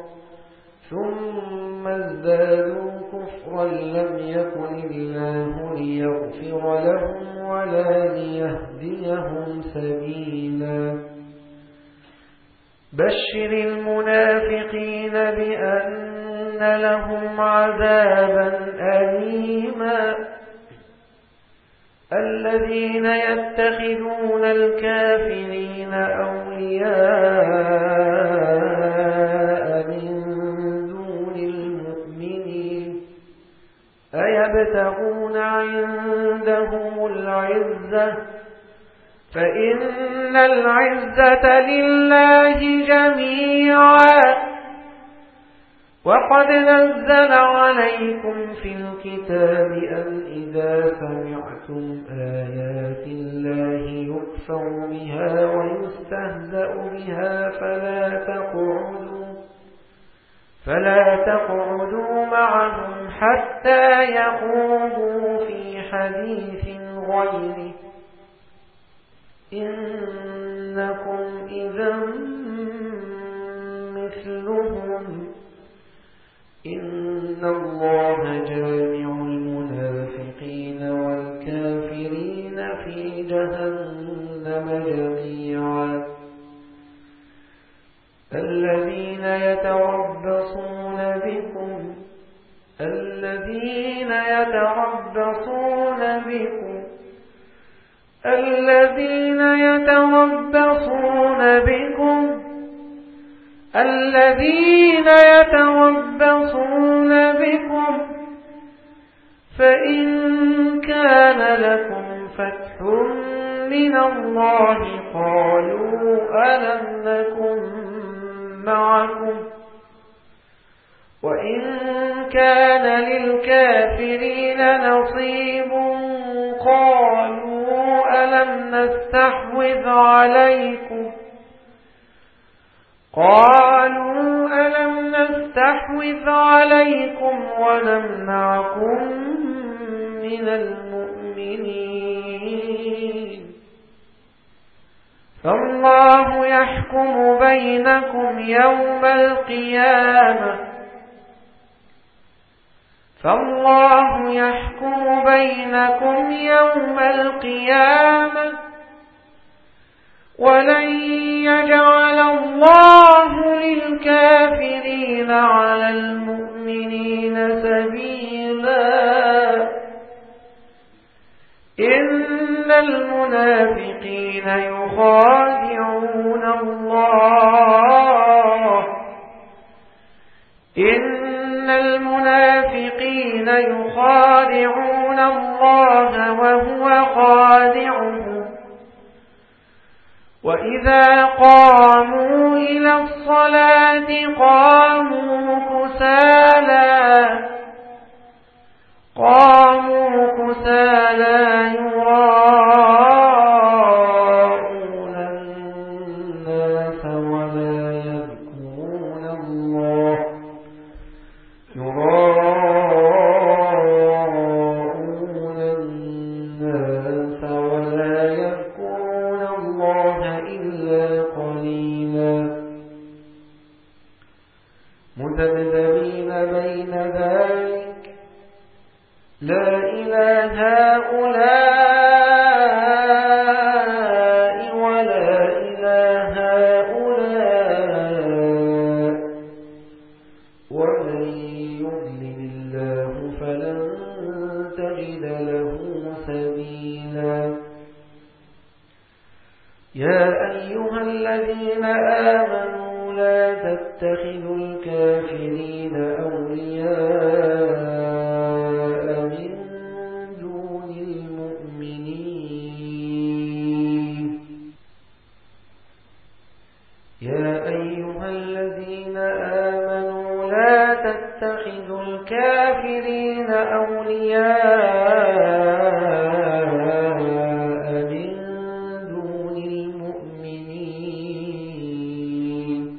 ثم ازدادوا كفرا لم يكن الله ليغفر لهم ولا ليهديهم سبيلا بشر المنافقين بأن لهم عذابا أليما الذين يتخذون الكافرين أولياء من دون المؤمنين أيبتغون عندهم العزة فإن العزة لله جميعا وقد نزل عليكم في الكتاب أن إذا سمعتم آيات الله يكفر بها ويستهزأ بها فلا تقعدوا فلا تقعدوا معهم حتى يخوضوا في حديث غيره إنكم إذا مثلهم إن الله جامع المنافقين والكافرين في جهنم جميعا الذين يتربصون بكم الذين يتربصون بكم الذين يتربصون بكم الذين يتربصون بكم فإن كان لكم فتح من الله قالوا ألم نكن معكم وإن كان للكافرين نصيب قالوا ألم نستحوذ عليكم قالوا ألم نستحوذ عليكم ونمنعكم من المؤمنين فالله يحكم بينكم يوم القيامة فالله يحكم بينكم يوم القيامة ولن يجعل الله للكافرين على المؤمنين سبيلا إن المنافقين يخادعون الله إن المنافقين يخادعون الله وهو خادعهم وإذا قاموا إلى الصلاة قاموا كسالى قاموا كسالى يراءون الناس ولا يذكرون الله يراءون الناس ولا يذكرون الله إلا قليلا مذبذبين بين ذلك لا إله هؤلاء يا أيها الذين آمنوا لا تتخذوا الكافرين أولياء من دون المؤمنين يا أيها الذين آمنوا لا تتخذوا الكافرين أولياء من دون المؤمنين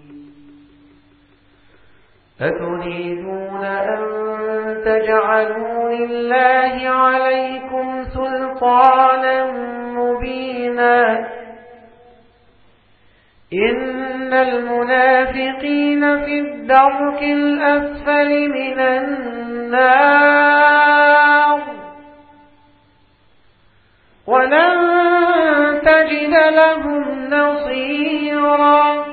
أتريدون أن تجعلوا لله عليكم سلطانا مبينا إن المنافقين في الدرك الأسفل من النار ولن تجد لهم نصيرا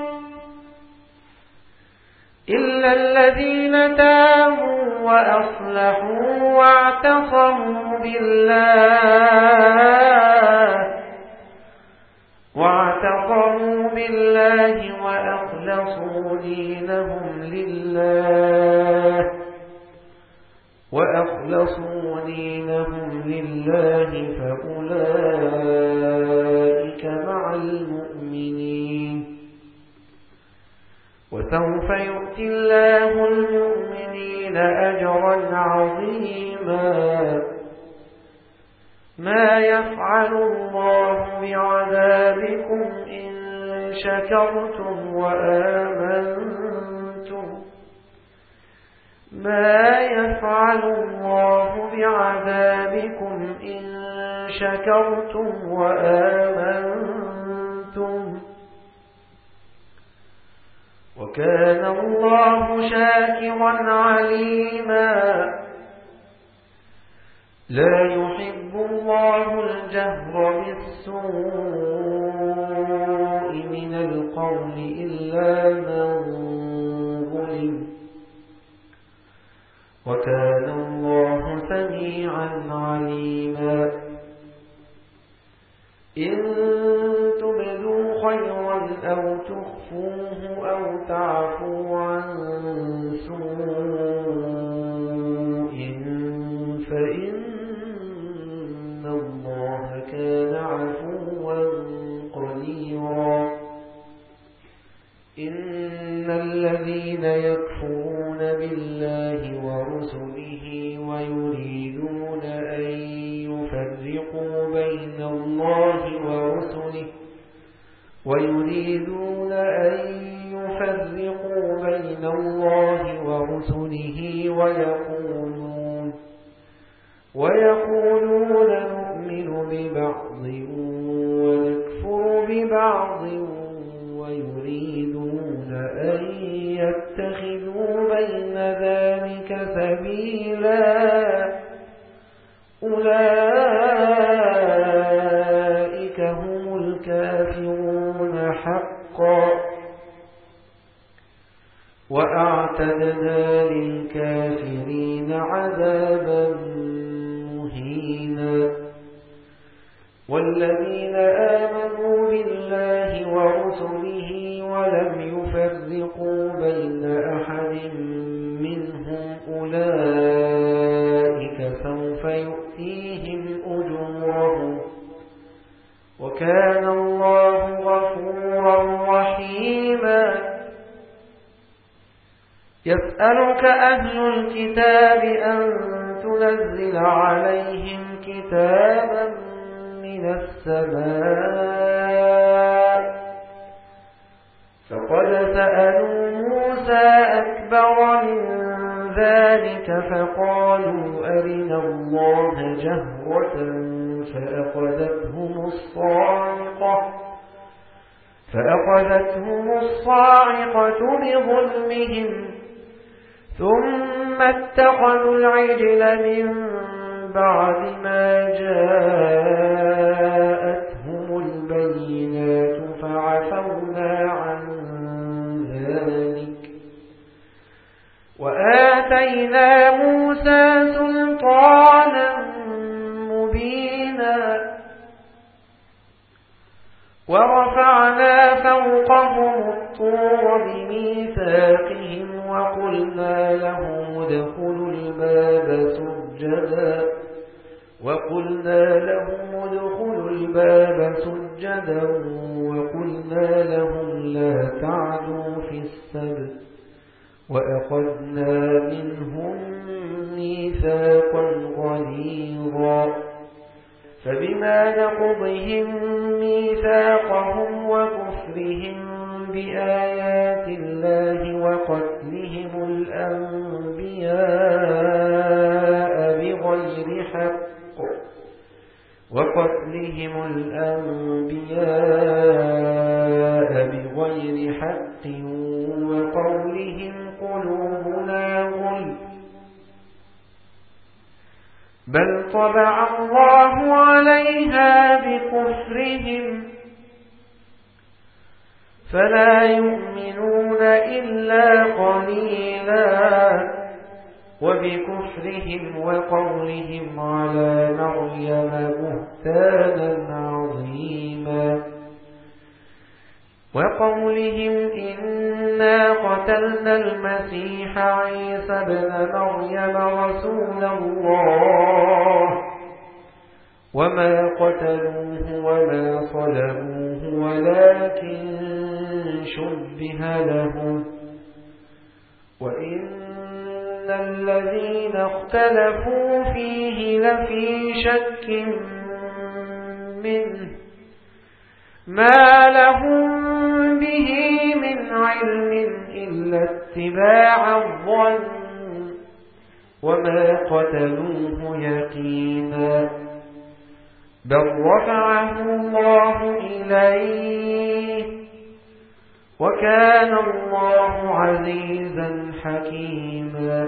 إلا الذين تابوا وأصلحوا واعتصموا بالله واعتصموا بالله وأخلصوا دينهم لله وأخلصوا دينهم لله فأولئك مع المؤمنين وسوف يؤتي الله المؤمنين أجرا عظيما ما يفعل الله بعذابكم إن شكرتم وآمنتم ما يفعل الله بعذابكم إن شكرتم وآمنتم وكان الله شاكرا عليما لا يحب الله الجهر بالسوء من القول إلا من ظلم وكان الله سميعا عليما إن تبدوا خيرا أو تخفوه أو تعفوا عن سوء فإن الله كان عفوا قديرا إن الذين يكفرون بالله ورسله ويريدون أن يفرقوا بين الله ورسله ويريدون أن يفرقوا بين الله ورسله ويقولون ويقولون نؤمن ببعض ونكفر ببعض ويريدون أن يتخذوا بين ذلك سبيلا أولئك هم الكافرون حقا وأعتدنا للكافرين عذابا مهينا والذين آمنوا بالله ورسله ولم يفرقوا بين أحد منهم أولئك سوف يؤتيهم أجورهم وكان الله غفورا رحيما يسألك أهل الكتاب أن تنزل عليهم كتابا من السماء فقد سألوا موسى أكبر من ذلك فقالوا أرنا الله جهرة فأخذتهم الصاعقة فأخذتهم الصاعقة بظلمهم ثم اتخذوا العجل من بعد ما جاءتهم البينات فعفونا عن ذلك وآتينا موسى سلطانا مبينا ورفعنا وقلنا لهم ادخلوا الباب سجدا وقلنا لهم ادخلوا الباب سجدا وقلنا لهم لا تعدوا في السبت وأخذنا منهم ميثاقا غليظا فبما نقضهم ميثاقهم وكفرهم بآيات الله وقتلهم الأنبياء بغير حق وقتلهم الأنبياء بغير حق وقولهم قلوبنا غلف بل طبع الله عليها بكفرهم فلا يؤمنون إلا قليلا وبكفرهم وقولهم على مريم بهتانا عظيما وقولهم إنا قتلنا المسيح عيسى ابن مريم رسول الله وما قتلوه وما صلبوه ولكن شبه لهم وإن الذين اختلفوا فيه لفي شك منه ما لهم به من علم إلا اتباع الظن وما قتلوه يقينا بل رفعه الله إليه وكان الله عزيزا حكيما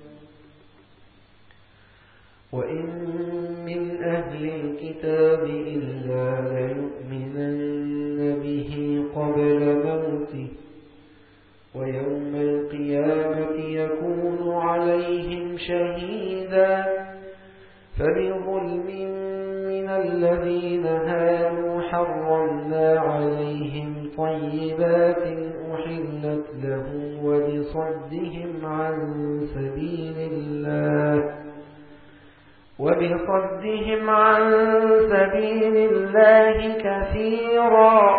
وإن من أهل الكتاب إلا ليؤمنن به قبل موته ويوم القيامة يكون عليهم شهيدا فبظلم من الذين هادوا حرمنا عليهم طيبات أحلت لهم وبصدهم عن سبيل الله وبصدهم عن سبيل الله كثيرا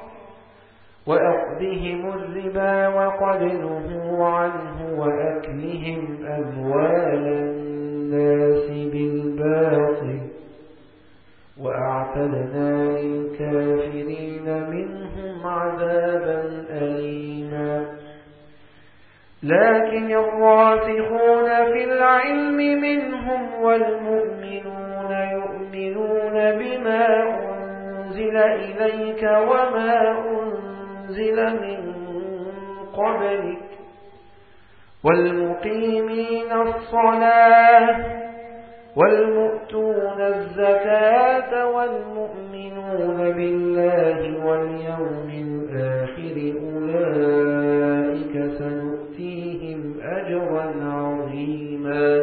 وأخذهم الربا وقد نهوا عنه وأكلهم أموال الناس بالباطل وأعتدنا للكافرين منهم عذابا أليما لكن الراسخون في العلم منهم والمؤمنون يؤمنون بما أنزل إليك وما أنزل من قبلك والمقيمين الصلاة والمؤتون الزكاة والمؤمنون بالله واليوم الآخر أولئك سنؤتيهم أجرا عظيما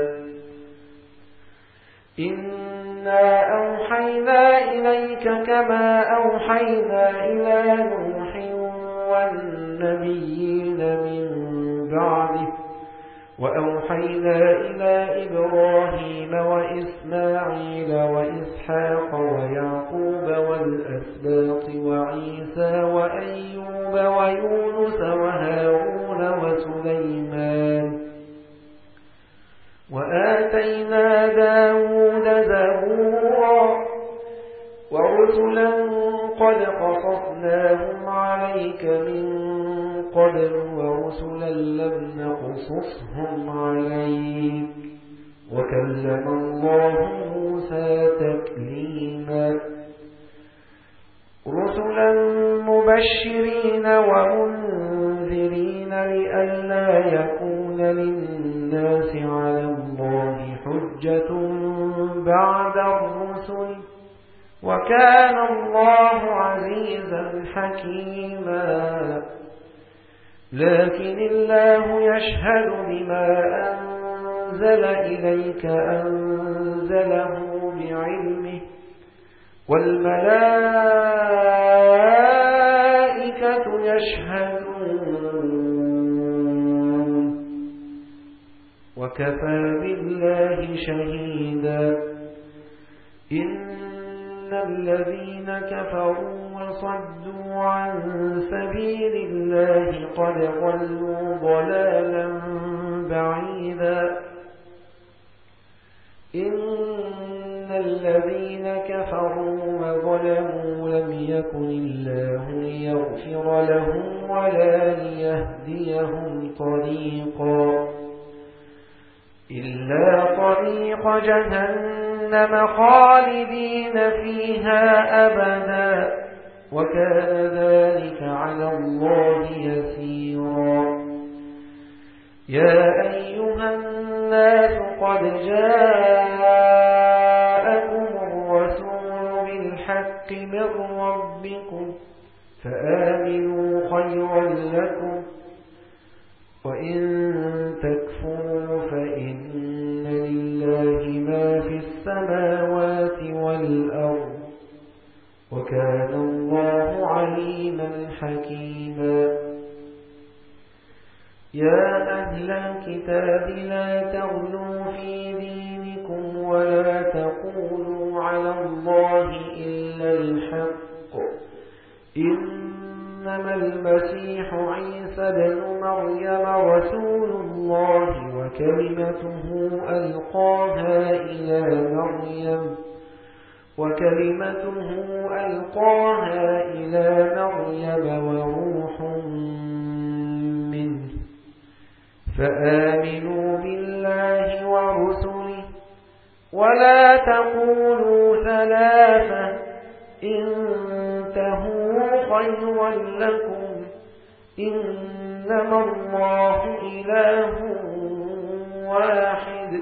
إنا أوحينا إليك كما أوحينا إلى نوح والنبيين من بعده وأوحينا إلى إبراهيم وإسماعيل وإسحاق ويعقوب والأسباط وعيسى وأيوب ويونس وهارون وسليمان وآتينا داود زبورا ورسلا قد قصصناهم عليك من قبل ورسلا لم نقصصهم عليك وكلم الله موسى تكليما رسلا مبشرين ومنذرين لئلا يكون للناس على الله حجة بعد الرسل وكان الله عزيزا حكيما لكن الله يشهد بما أنزل إليك أنزله بعلمه والملائكة يشهدون وكفى بالله شهيدا إن الذين كفروا وصدوا عن سبيل الله قد ضلوا ضلالا بعيدا إن الذين كفروا وظلموا لم يكن الله ليغفر لهم ولا ليهديهم طريقا إلا طريق جهنم خالدين فيها أبدا وكان ذلك على الله يسيرا يا أيها الناس قد جاءكم الرسول بالحق من ربكم فآمنوا خيرا لكم وإن تكفروا فإن لله ما في السماوات والأرض وكان الله عليما حكيما يا أهل الكتاب لا تغلوا في دينكم ولا تقولوا على الله إلا الحق إنما المسيح عيسى بن مريم رسول الله وكلمته ألقاها إلى مريم وكلمته ألقاها إلى مريم وروح منه فآمنوا بالله ورسله ولا تقولوا ثلاثة انتهوا خيرا لكم إنما الله إله واحد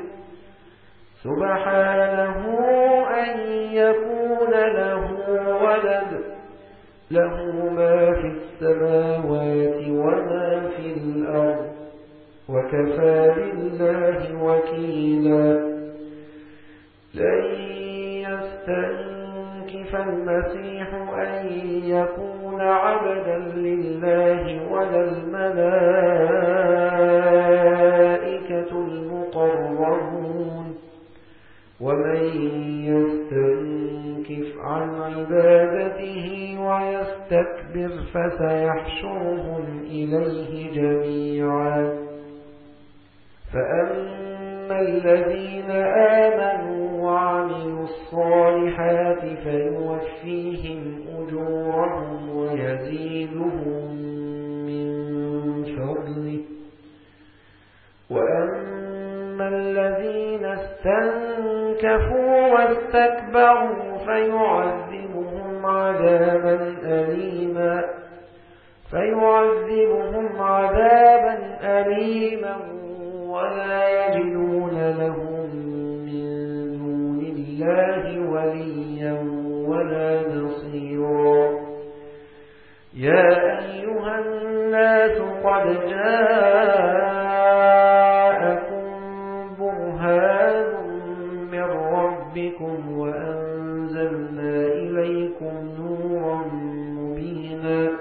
سبحانه أن يكون له ولد له ما في السماوات وما في الأرض وكفى بالله وكيلا لن يستنكف المسيح أن يكون عبدا لله ولا الملائكة المقربون ومن يستنكف عن عبادته ويستكبر فسيحشرهم إليه جميعا فأما الذين آمنوا وعملوا الصالحات فيوفيهم أجورهم ويزيدهم من فضله وأما الذين استنكفوا واستكبروا فيعذبهم عذابا أليما فيعذبهم عذابا أليما ولا يجدون لهم من دون الله وليا ولا نصيرا يا أيها الناس قد جاءكم برهان من ربكم وأنزلنا إليكم نورا مبينا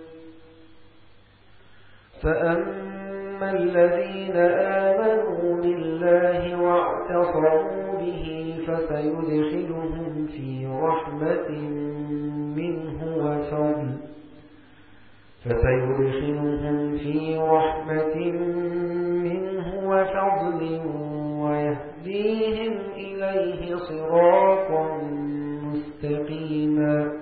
فأما الذين آمنوا بالله واعتصموا به فسيدخلهم في رحمة منه وفضل فسيدخلهم في رحمة منه وفضل ويهديهم إليه صراطا مستقيما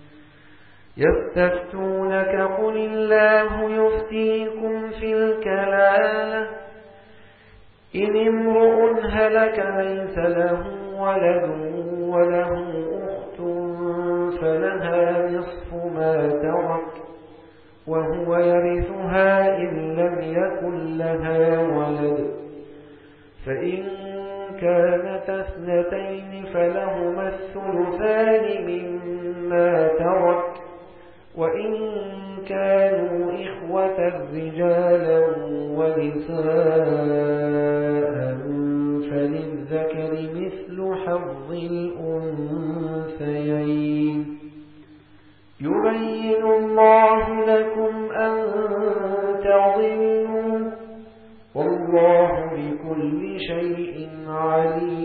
يستفتونك قل الله يفتيكم في الكلالة إن امرؤ هلك ليس له ولد وله أخت فلها نصف ما ترك وهو يرثها إن لم يكن لها ولد فإن كانت اثنتين فلهما الثلثان مما ترك وإن كانوا إخوة رجالا ونساء فللذكر مثل حظ الأنثيين يبين الله لكم أن تضلوا والله بكل بكل شيء عليم.